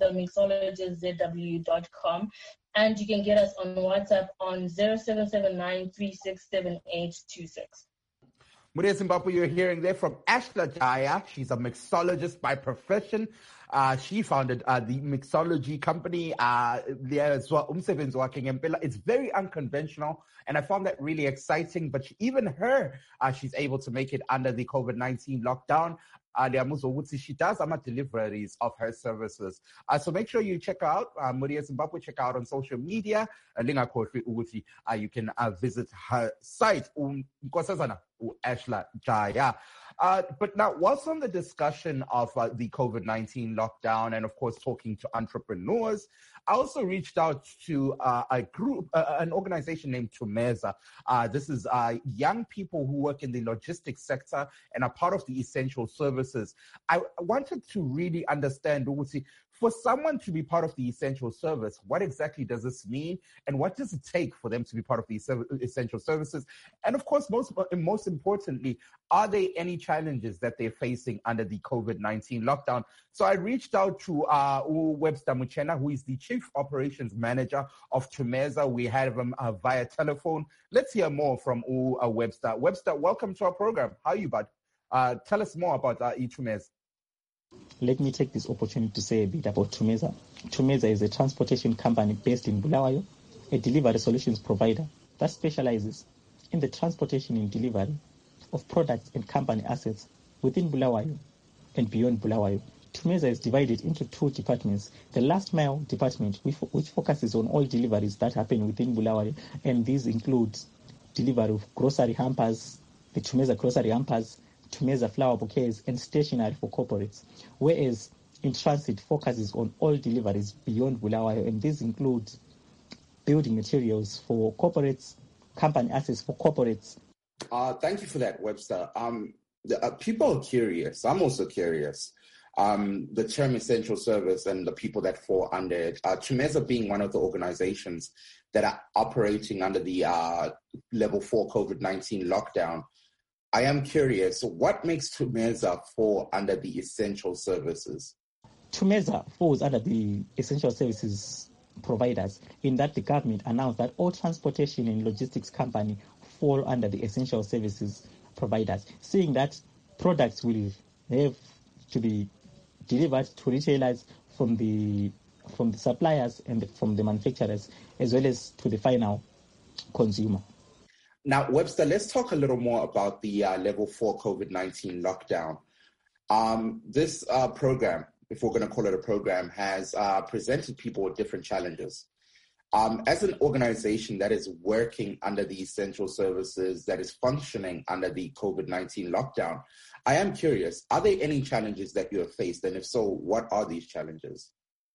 themixologistzw.com. And you can get us on WhatsApp on 0779367826. Muria Zimbabwe, you're hearing there from Ashla Jaya. She's a mixologist by profession. She founded the mixology company. It's very unconventional, and I found that really exciting. But even her, she's able to make it under the COVID-19 lockdown. She does deliveries of her services. So make sure you check out Muria Zimbabwe, check out on social media. You can visit her site, Ashla Jaya. But now, whilst on the discussion of the COVID-19 lockdown and, of course, talking to entrepreneurs, I also reached out to a group, an organization named Tumeza. This is young people who work in the logistics sector and are part of the essential services. I wanted to really understand, for someone to be part of the essential service, what exactly does this mean? And what does it take for them to be part of the essential services? And of course, most importantly, are there any challenges that they're facing under the COVID-19 lockdown? So I reached out to Webster Muchena, who is the Chief Operations Manager of Tumeza. We have him via telephone. Let's hear more from Webster. Webster, welcome to our program. How are you, bud? Tell us more about Tumeza. Let me take this opportunity to say a bit about Tumeza. Tumeza is a transportation company based in Bulawayo, a delivery solutions provider that specializes in the transportation and delivery of products and company assets within Bulawayo and beyond Bulawayo. Tumeza is divided into two departments. The last mile department, which focuses on all deliveries that happen within Bulawayo, and these include delivery of grocery hampers, the Tumeza grocery hampers, Tumeza flower bouquets, and stationery for corporates, whereas in transit focuses on all deliveries beyond Bulawayo, and these include building materials for corporates, company assets for corporates. Thank you for that, Webster. People are curious. I'm also curious. The term essential service and the people that fall under it. Tumeza being one of the organizations that are operating under the level 4 COVID-19 lockdown. I am curious, what makes Tumeza fall under the essential services? Tumeza falls under the essential services providers in that the government announced that all transportation and logistics company fall under the essential services providers, seeing that products will have to be delivered to retailers from the suppliers and from the manufacturers, as well as to the final consumer. Now, Webster, let's talk a little more about the level 4 COVID-19 lockdown. This program, if we're going to call it a program, has presented people with different challenges. As an organization that is working under the essential services, that is functioning under the COVID-19 lockdown, I am curious, are there any challenges that you have faced? And if so, what are these challenges?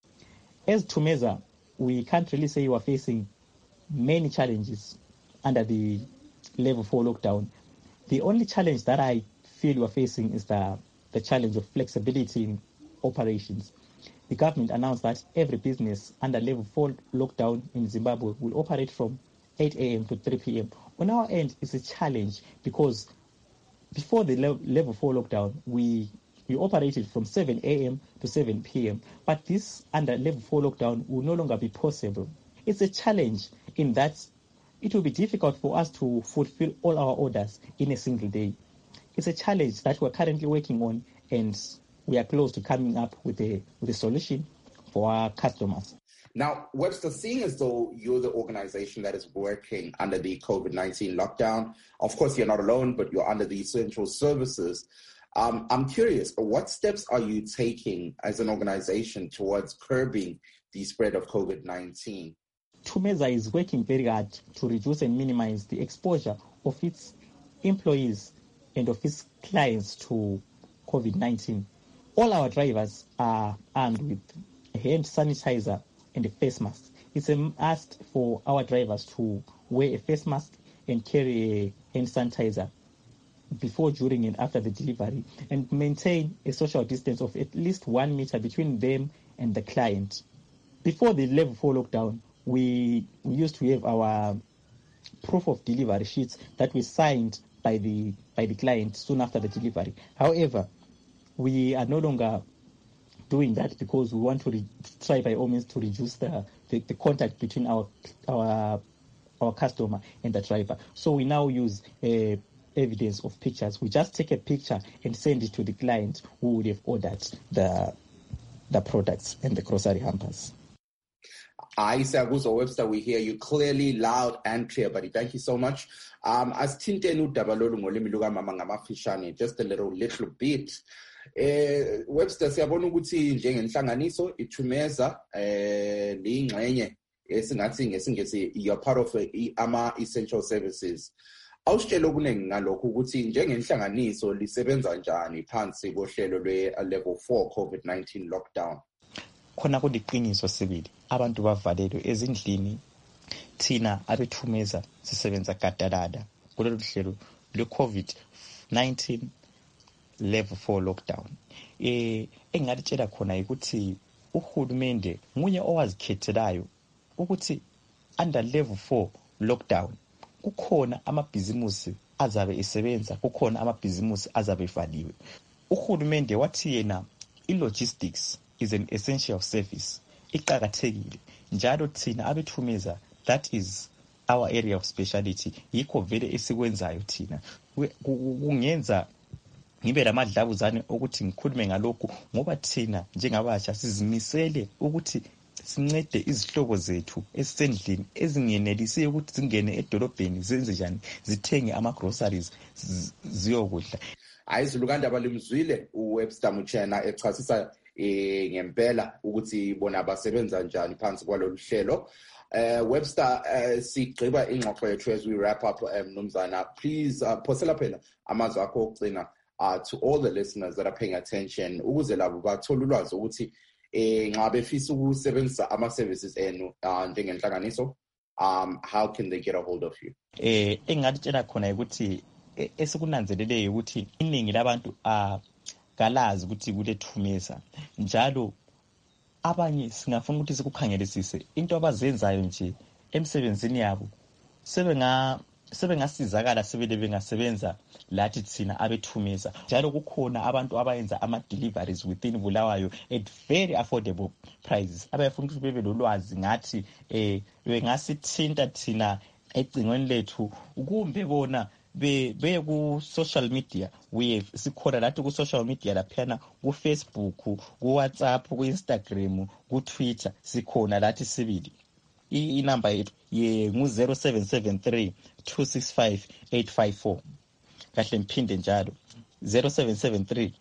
As Tumeza, we can't really say we are facing many challenges under the level 4 lockdown. The only challenge that I feel we are facing is the challenge of flexibility in operations. The government announced that every business under level 4 lockdown in Zimbabwe will operate from 8 a.m. to 3 p.m. On our end, it's a challenge because before the level 4 lockdown, we operated from 7 a.m. to 7 p.m. But this under level 4 lockdown will no longer be possible. It's a challenge in that it will be difficult for us to fulfill all our orders in a single day. It's a challenge that we're currently working on, and we are close to coming up with a solution for our customers. Now, Webster, seeing as though you're the organization that is working under the COVID-19 lockdown, of course you're not alone, but you're under the essential services. I'm curious, what steps are you taking as an organization towards curbing the spread of COVID-19? Tumeza is working very hard to reduce and minimize the exposure of its employees and of its clients to COVID-19. All our drivers are armed with a hand sanitizer and a face mask. It's a must for our drivers to wear a face mask and carry a hand sanitizer before, during, and after the delivery, and maintain a social distance of at least 1 meter between them and the client. Before the level 4 lockdown, we used to have our proof of delivery sheets that we signed by the client soon after the delivery. However, we are no longer doing that because we want to try by all means to reduce the contact between our customer and the driver. So we now use evidence of pictures. We just take a picture and send it to the client who would have ordered the products and the grocery hampers. Isaguzo Webster, we hear you clearly, loud and clear, buddy. Thank you so much. As Tintenu Dabalolu ngolimi luka mama ngamafishane, just a little bit. Webster, siyabona ukuthi njengenhlanganiso iTumeza liyingxenye esingathi ngesingesi you're part of ama essential services. Awusitshela okuningi ngalokho ukuthi njengenhlanganiso lisebenza njani phansi kohlelo lwe-level 4 COVID-19 lockdown. Khona kuliqiniso sibili, abantu bavalelwe ezindlini. Thina abeTumeza sisebenza gadalada kulolu hlelo lwe-COVID-19 level 4 lockdown. Engingatshela khona ukuthi uhulumende munye owazikhethelayo ukuthi under level 4 lockdown kukhona amabhizimusi azabe esebenza, kukhona amabhizimusi azabe evaliwe. Uhulumende wathi yena i-logistics is an essential service, iqakathekile. Njalo thina abeTumeza, that is our area of speciality. Yikho vele esikwenzayo thina. Kungenza ngibe lamadlabuzane ukuthi ngikhulume ngalokhu ngoba thina njengabasha sizimisele ukuthi sincede izihlobo zethu esendlini ezingenelisi ukuthi zingene edolobheni zenze njani zithenge ama-groceries ziyokudla. Ayizulukanda balimzwile uWebster Muchena echasisa ngempela ukuthi bona basebenza njani phansi kwalolu hlelo. Webster, sigqiba ingxoxo yethu as we wrap up, Mnumzana, please phosela phela amazwi akho okugcina to all the listeners that are paying attention ukuze labo bathola ulwazi ukuthi nxa befisa ukusebenzisa ama-services enu njengenhlanganiso how can they get a hold of you? Engatshela khona ukuthi esikunanzeleleyo ukuthi iningi labantu kalazi ukuthi kule Thumeza, njalo abanye singafuna ukuthi sikukhangelisise into abazenzayo nje emsebenzini yabo sebengasizakala sebele bengasebenza lathi thina abethumeza. Njalo kukhona abantu abayenza ama-deliveries within Bulawayo at very affordable prices. Abayafuna ukuthi bebe lolwazi ngathi bengasithinta thina ecingweni lethu kumbe bona beye ku-social media. Sikhona lathi ku-social media laphana ku-Facebook, ku-WhatsApp, ku-Instagram, ku-Twitter, sikhona lathi sibili. Inamba yethu ngu-0773 265 854. Kahle mphinde njalo 0773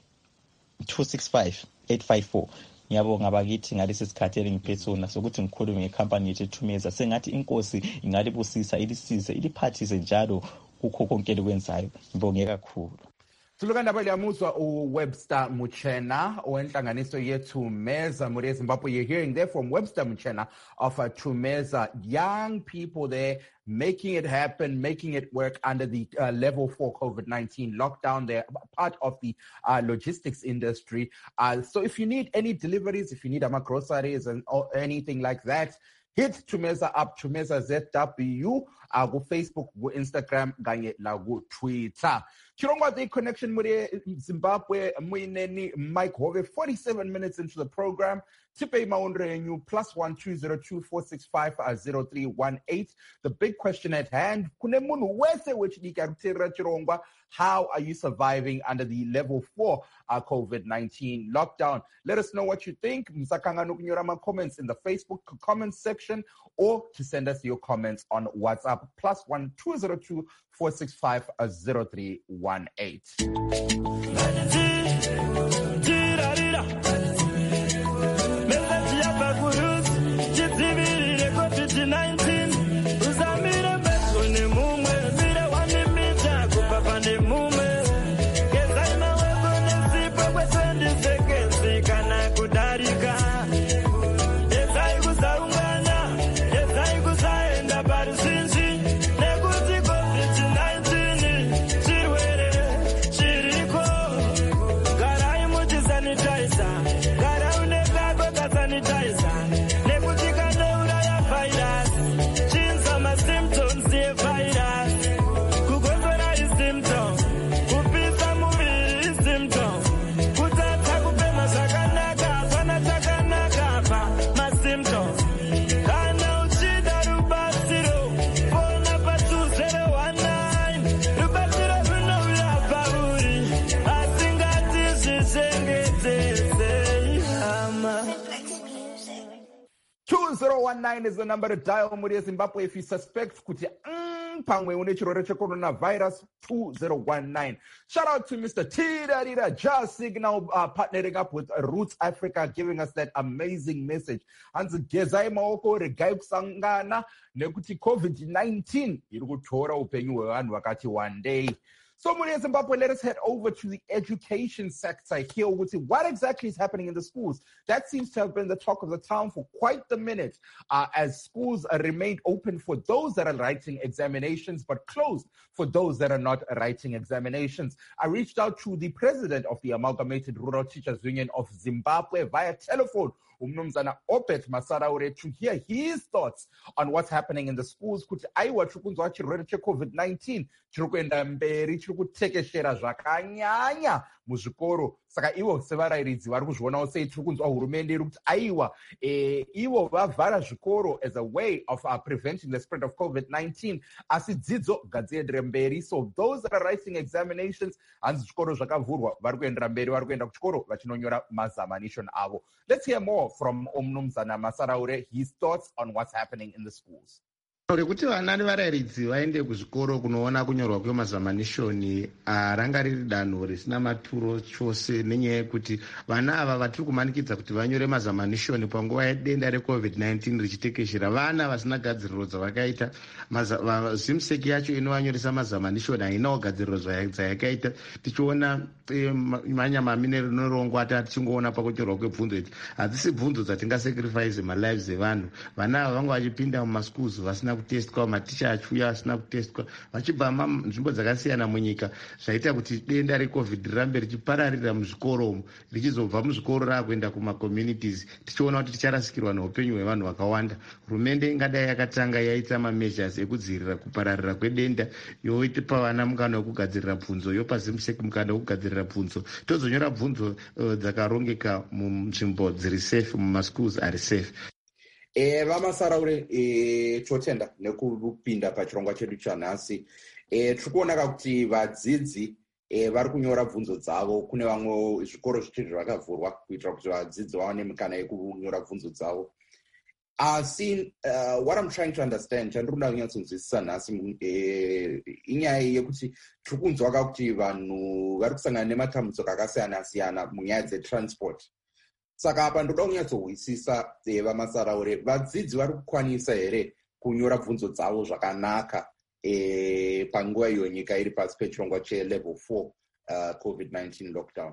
265 854. Ngiyabonga bakithi ngalesi sikhathi elingiphethe sokuthi ngikhulume ngecompany yethu Thumeza. Sengathi inkosi ingalibusisa, ilisize, iliphathise njalo kukho konke likwenzayo. Ngibonge kakhulu. Tulukanda liyamuzwa Webster Muchena wenhlanganiso yeThumeza muri Zimbabwe. You're hearing there from Webster Muchena of Thumeza. Young people there making it happen, making it work under the level 4 COVID-19 lockdown. They're part of the logistics industry. So if you need any deliveries, if you need groceries or anything like that, hit Thumeza up, Thumeza ZW, go Facebook, go Instagram, ganye la go Twitter. Chirongwa the connection muri Zimbabwe, muineni Mike Hove, 47 minutes into the program. Tipe maundrenyu +1 202 465 0318. The big question at hand, kunemunu wese which dikakutera Chirongwa, how are you surviving under the level 4 COVID-19 lockdown? Let us know what you think. Msakanga nukunyora comments in the Facebook comments section, or to send us your comments on WhatsApp +1 202 465 0318. Is the number to dial muri Zimbabwe if you suspect kuti pamwe une chirwere coronavirus. 2019. Shout out to Mr. Tida Jazz Signal partnering up with Roots Africa, giving us that amazing message. Hanzi gezai maoko regai kusangana nekuti COVID-19 iri kutora upenyu hwevanhu vakati one day. So, muri Zimbabwe, let us head over to the education sector here. What exactly is happening in the schools? That seems to have been the talk of the town for quite the minute, as schools remained open for those that are writing examinations, but closed for those that are not writing examinations. I reached out to the president of the Amalgamated Rural Teachers Union of Zimbabwe via telephone, Umnumzana Opet Masaraure, to hear his thoughts on what's happening in the schools. Kuti aiwa chukunzwa chirwere COVID-19 chirikuenda mberi chirikutekeshera zvakanyanya muzvikoro. Saka ivo sevarairidzi vari kuzvionawo sei tiri kunzwa hurumende iri kuti aiwa ivo vavhara zvikoro as a way of preventing the spread of COVID-19, asi dzidzo ngadziendere mberi. So those that are writing examinations, hanzi zvikoro zvakavhurwa, vari kuendera mberi, vari kuenda kuchikoro vachinonyora mazamanishoni avo. Let's hear more from Omnumzana Masaraure, his thoughts on what's happening in the schools. Rekuti vana nevarairidzi vaende kuzvikoro kunoona kunyorwa kwemazamanishoni ranga riri danho risina maturo chose, nenyaya yekuti vana ava vatiri kumanikidza kuti vanyore mazamanishoni panguva yedenda reCovid-19 richitekeshera, vana vasina gadziriro dzavakaita. Zimseki yacho inovanyoresa mazamanishoni hainawo gadziriro dzayakaita. Tichiona manyamami nerongwata tichingoona pakunyorwa kwebvunzo idzi hadzisi bvunzo dzatingasacrifice malives evanhu. Vana ava vanga vachipinda mumaschools vasina kutestwa, maticha achiuya asina kutestwa, vachibva nzvimbo dzakasiyana munyika, zvaita kuti denda recovid rirambe richipararira muzvikoro umu, richizobva muzvikoro raakuenda kumacommunities, tichiona kuti ticharasikirwa neupenyu hwevanhu vakawanda. Hurumende ingadai yakatanga yaita mameasures ekudzivirira kupararira kwedenda, yoipa vana mukana wekugadzirira bvunzo, yopa zimuseki mukana wekugadzirira bvunzo, tozonyora bvunzo dzakarongeka munzvimbo dziri safe, mumaschools ari safe. Vamasaraure, totenda nekupinda pachirongwa chedu chanhasi. Tiri kuona kuti vadzidzi vari kunyora bvunzo dzavo. Kune vamwe zvikoro zvichiri zvakavhurwa kuitira kuti vadzidzi vaone mikana yekunyora bvunzo dzavo. Asi what I'm trying to understand, chandiri kuda kunyatsonzwisisa nhasi inyaya yekuti tiri kunzwa kuti vanhu vari kusangana nematambudziko akasiyana-siyana munyaya dzetransport. Saka apa ndoda kunyatsohwisisa vamasaraure, vadzidzi vari kukwanisa here kunyora bvunzo dzavo zvakanaka panguva iyo nyika iri pasi pechirongwa chelevel 4 COVID-19 lockdown?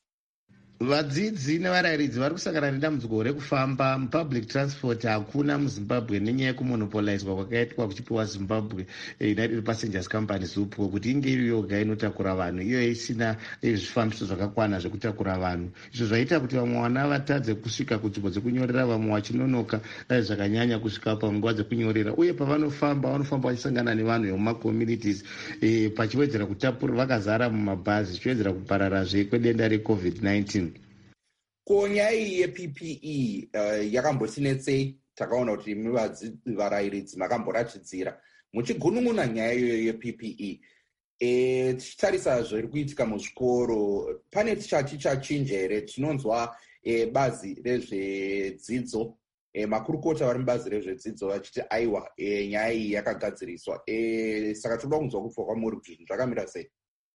Vadzidzi nevarayiridzi vari kusangana nedambudziko rekufamba mupublic transport. Hakuna muzimbabwe nenyaya yekumonopolizwa kwakaitwa kuchipiwa zimbabwe United Passengers Company ZUPCO kuti inge iri yoga inotakura vanhu, iyo isina zvifambiso zvakakwana zvekutakura vanhu. Izvo zvaita kuti vamwe vana vatadze kusvika kunzvimbo dzekunyorera, vamwe vachinonoka zvakanyanya kusvika panguva dzekunyorera, uye pavanofamba vanofamba vachisangana nevanhu vemumacommunities, pachiwedzera kutapura vakazara mumabhazi, chiwedzera kupararazve kwedenda reCovid-19. Ko nyaya yePPE yakambotinetsei? Takaona kuti varayiridzi makamboratidzira muchigunun'una nyaya iyoyo yePPE. Tichitarisa zviri kuitika muzvikoro, pane tichachinja here? Tinonzwa bazi rezvedzidzo, makurukota vari mubazi rezvedzidzo vachiti aiwa, nyaya iyi yakagadziriswa. Saka toda kunzwa kubva kwamuri kuti zvinhu zvakamira sei?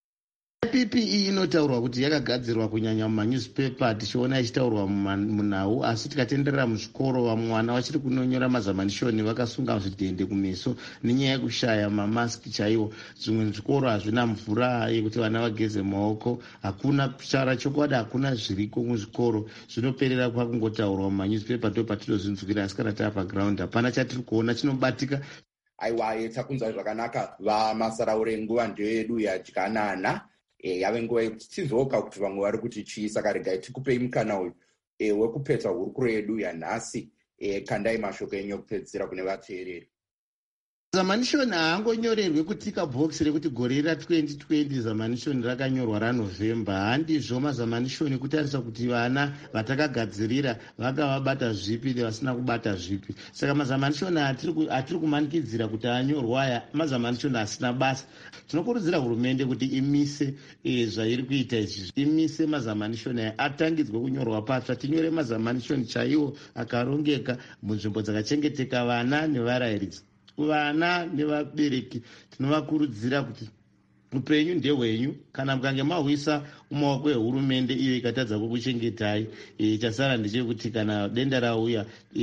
PPE inotaurwa kuti yakagadzirwa kunyanya mumanewspaper, tichiona ichitaurwa munhau, asi tikatenderera muzvikoro vamwe vana vachiri kunonyora mazamanishoni vakasunga zvidhende kumeso nenyaya yekushaya mamaski chaiwo. Zvimwe zvikoro hazvina mvura yekuti vana vageze maoko, hakuna kushara chokwadi, hakuna zviriko muzvikoro. Zvinoperera kwakungotaurwa mumanewspaper, ndo patinozvinzwira, asi kana tava paground hapana chatiri kuona chinobatika. Aiwa, takunzwa zvakanaka. Vamasaraure, nguva ndeyedu yadyanana. Yave nguva yekuti tizoka kuti vamwe vari kuti chii. Saka regai tikupei mukana uyu wekupedza hurukuro yedu yanhasi. Kandai mashoko enyu ekupedzisira kune vateereri. Zamanishoni haangonyorerwe kutika bhokisi rekuti gore ra2020 zamanishoni rakanyorwa raNovemba. Handizvo mazamanishoni kutarisa kuti vana vatakagadzirira vakavabata zvipi nevasina kubata zvipi. Saka mazamanishoni atiri kumanikidzira kuti anyorwa aya mazamanishoni asina basa. Tinokurudzira hurumende kuti imise zvairi kuita izvi, imise mazamanishoni aya atangidzwe kunyorwa patsva. Tinyore mazamanishoni chaiwo akarongeka munzvimbo dzakachengeteka vana nevarayiridzi. Vana nevabereki tinovakurudzira kuti upenyu ndehwenyu. Kana mukange mahwisa mumaoko ehurumende iyo ikatadza kukuchengetai, chasara ndechekuti kana denda rauya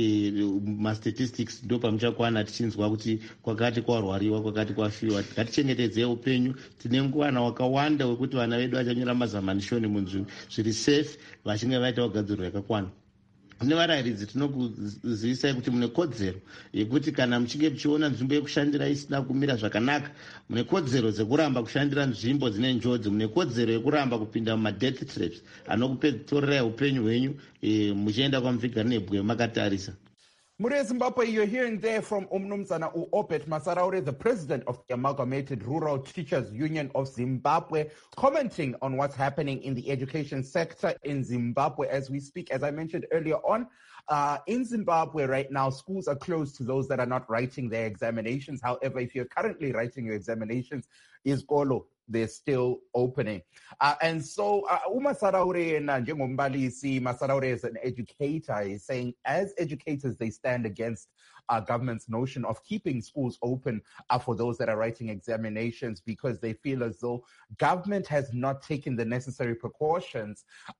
mastatistics ndo pamuchakwana tichinzwa kuti kwakati kwarwariwa, kwakati kwafiwa. Ngatichengetedzei upenyu. Tine nguvana wakawanda wekuti vana vedu vachanyora mazamanishoni munzvimbo zviri safe, vachinge vaita gadziriro yakakwana. Kune varayiridzi tinokuzivisai kuti mune kodzero yekuti kana muchinge muchiona nzvimbo yekushandira isina kumira zvakanaka, mune kodzero dzekuramba kushandira nzvimbo dzine njodzi, mune kodzero yekuramba kupinda mumadeath traps anokutorerai upenyu hwenyu muchienda kwamuvhigari nebwe makatarisa. Muri Zimbabwe, you're hearing there from Umnumzana Obert Masaraure, the president of the Amalgamated Rural Teachers Union of Zimbabwe, commenting on what's happening in the education sector in Zimbabwe as we speak. As I mentioned earlier on, in Zimbabwe right now, schools are closed to those that are not writing their examinations. However, if you're currently writing your examinations, izikolo, they're still opening. And so Masaraure njengombalisi, Masaraure is an educator, is saying as educators they stand against government's notion of keeping schools open for those that are writing examinations, because they feel as though government has not taken the necessary precautions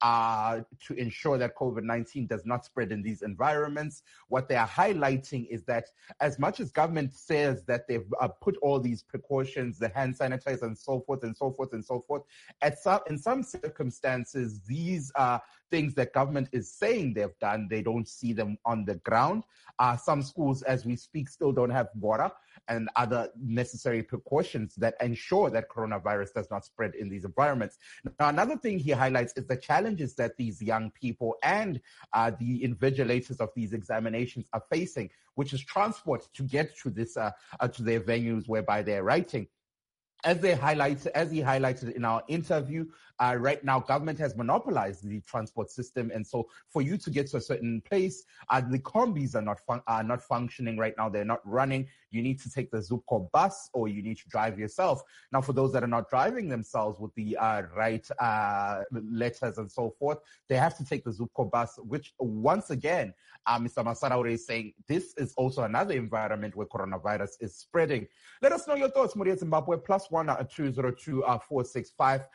to ensure that COVID-19 does not spread in these environments. What they are highlighting is that as much as government says that they've put all these precautions, the hand sanitizer and so forth and so forth and so forth, in some circumstances, these things that government is saying they've done, they don't see them on the ground. Some schools, as we speak, still don't have water and other necessary precautions that ensure that coronavirus does not spread in these environments. Now, another thing he highlights is the challenges that these young people and the invigilators of these examinations are facing, which is transport to get to this to their venues whereby they're writing. As he highlighted in our interview, right now government has monopolized the transport system, and so for you to get to a certain place, the combis are not functioning right now. They're not running. You need to take the Zupco bus, or you need to drive yourself. Now, for those that are not driving themselves with the right letters and so forth, they have to take the Zupco bus, which once again, Mr. Masaraure is saying this is also another environment where coronavirus is spreading. Let us know your thoughts, Muria Zimbabwe, +1 202 465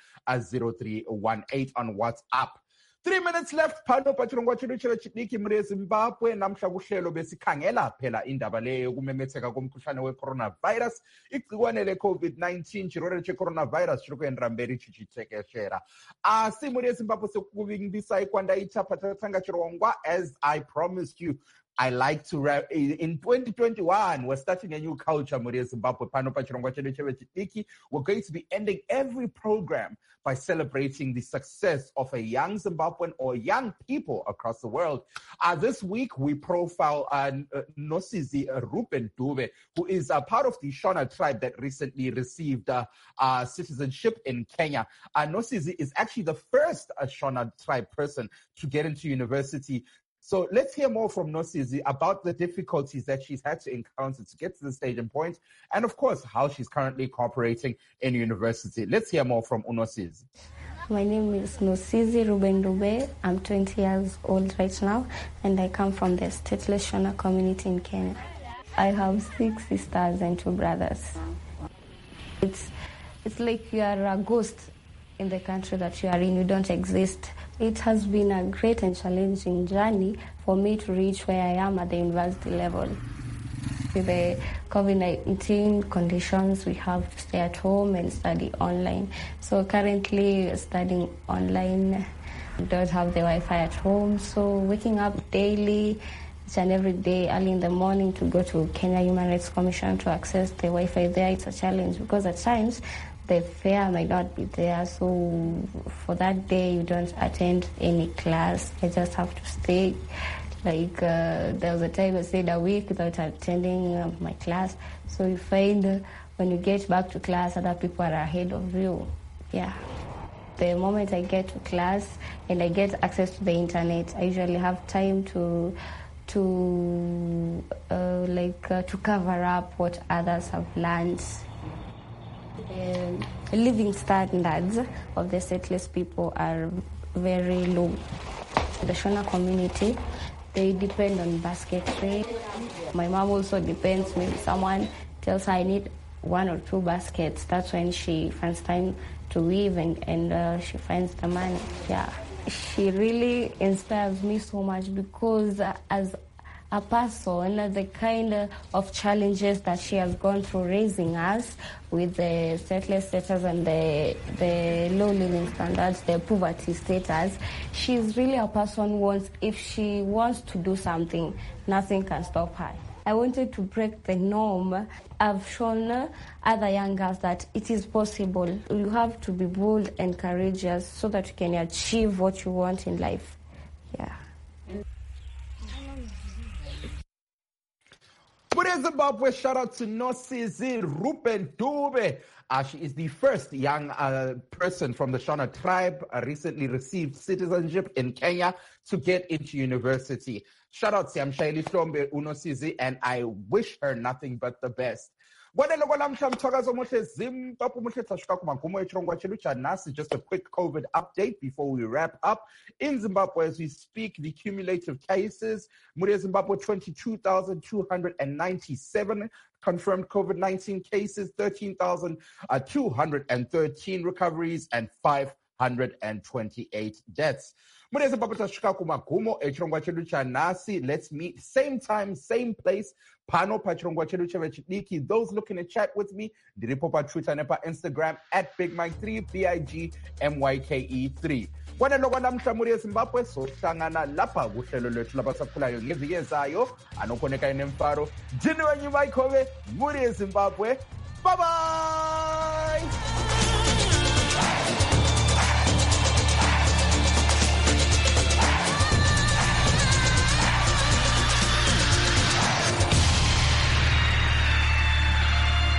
0318 on WhatsApp. 3 minutes left. Phano pachirongwa chedu chidiki Muria Zimbabwe namhla kuhlelo besikhangela phela indaba leyo yokumemetheka komkhuhlane we-coronavirus. Igciwane le-COVID-19 chirwere che-coronavirus chiri kuendera mberi chichitekeshera. Asi Muria Zimbabwe sekukuvimbisa ikwanda itaphatatanga chirongwa, as I promised you. I like to rap. In 2021, we're starting a new culture, Muria Zimbabwe. We're going to be ending every program by celebrating the success of a young Zimbabwean or young people across the world. This week, we profile Nosizi Ruben Dube, who is a part of the Shona tribe that recently received citizenship in Kenya. Nosizi is actually the first Shona tribe person to get into university. So let's hear more from Nosizi about the difficulties that she's had to encounter to get to the stage and point, and of course, how she's currently cooperating in university. Let's hear more from Nosizi. My name is Nosizi Ruben Dube. I'm 20 years old right now, and I come from the stateless Shona community in Kenya. I have 6 sisters and 2 brothers. It's like you are a ghost in the country that you are in. You don't exist. It has been a great and challenging journey for me to reach where I am at the university level. With the COVID-19 conditions, we have to stay at home and study online. So currently studying online, we don't have the Wi-Fi at home. So waking up daily, each and every day, early in the morning to go to Kenya Human Rights Commission to access the Wi-Fi there, it's a challenge because at times the fare might not be there, so for that day you don't attend any class. I just have to stay. Like there was a time I stayed a week without attending my class. So you find when you get back to class, other people are ahead of you. Yeah. The moment I get to class and I get access to the internet, I usually have time to cover up what others have learned. Living standards of the stateless people are very low. The Shona community, they depend on basketry. My mom also depends. Maybe someone tells her I need 1 or 2 baskets. That's when she finds time to weave and she finds the money. Yeah, she really inspires me so much because as a person, the kind of challenges that she has gone through raising us with the stateless status and the low living standards, the poverty status, she's really a person who if she wants to do something, nothing can stop her. I wanted to break the norm. I've shown other young girls that it is possible. You have to be bold and courageous so that you can achieve what you want in life. Yeah. Muria Zimbabwe, shout out to Nosizi Ruben Dube. She is the first young person from the Shona tribe, recently received citizenship in Kenya to get into university. Shout out to Siyamshayeli Hlombe Nosizi, and I wish her nothing but the best. Just a quick COVID update before we wrap up. In Zimbabwe, as we speak, the cumulative cases, Muria Zimbabwe, 22,297 confirmed COVID-19 cases, 13,213 recoveries, and 528 deaths. muri ezimbabwe tasvika kumagumo echirongwa chedu chanhasi. Let's meet same time same place pano pachirongwa chedu chevechidiki. Those looking to chat with me, ndiripo patwitter nepainstagram at bigmike3 BIGMYKE3. Kwanelokwa namuhla muri ezimbabwe sohlangana lapha kuhlelo lwethu labasakhulayo ngeviki ezayo anokoneka enemfaro. Ndini wenyu Mike Hove muri ezimbabwe. Bye bye.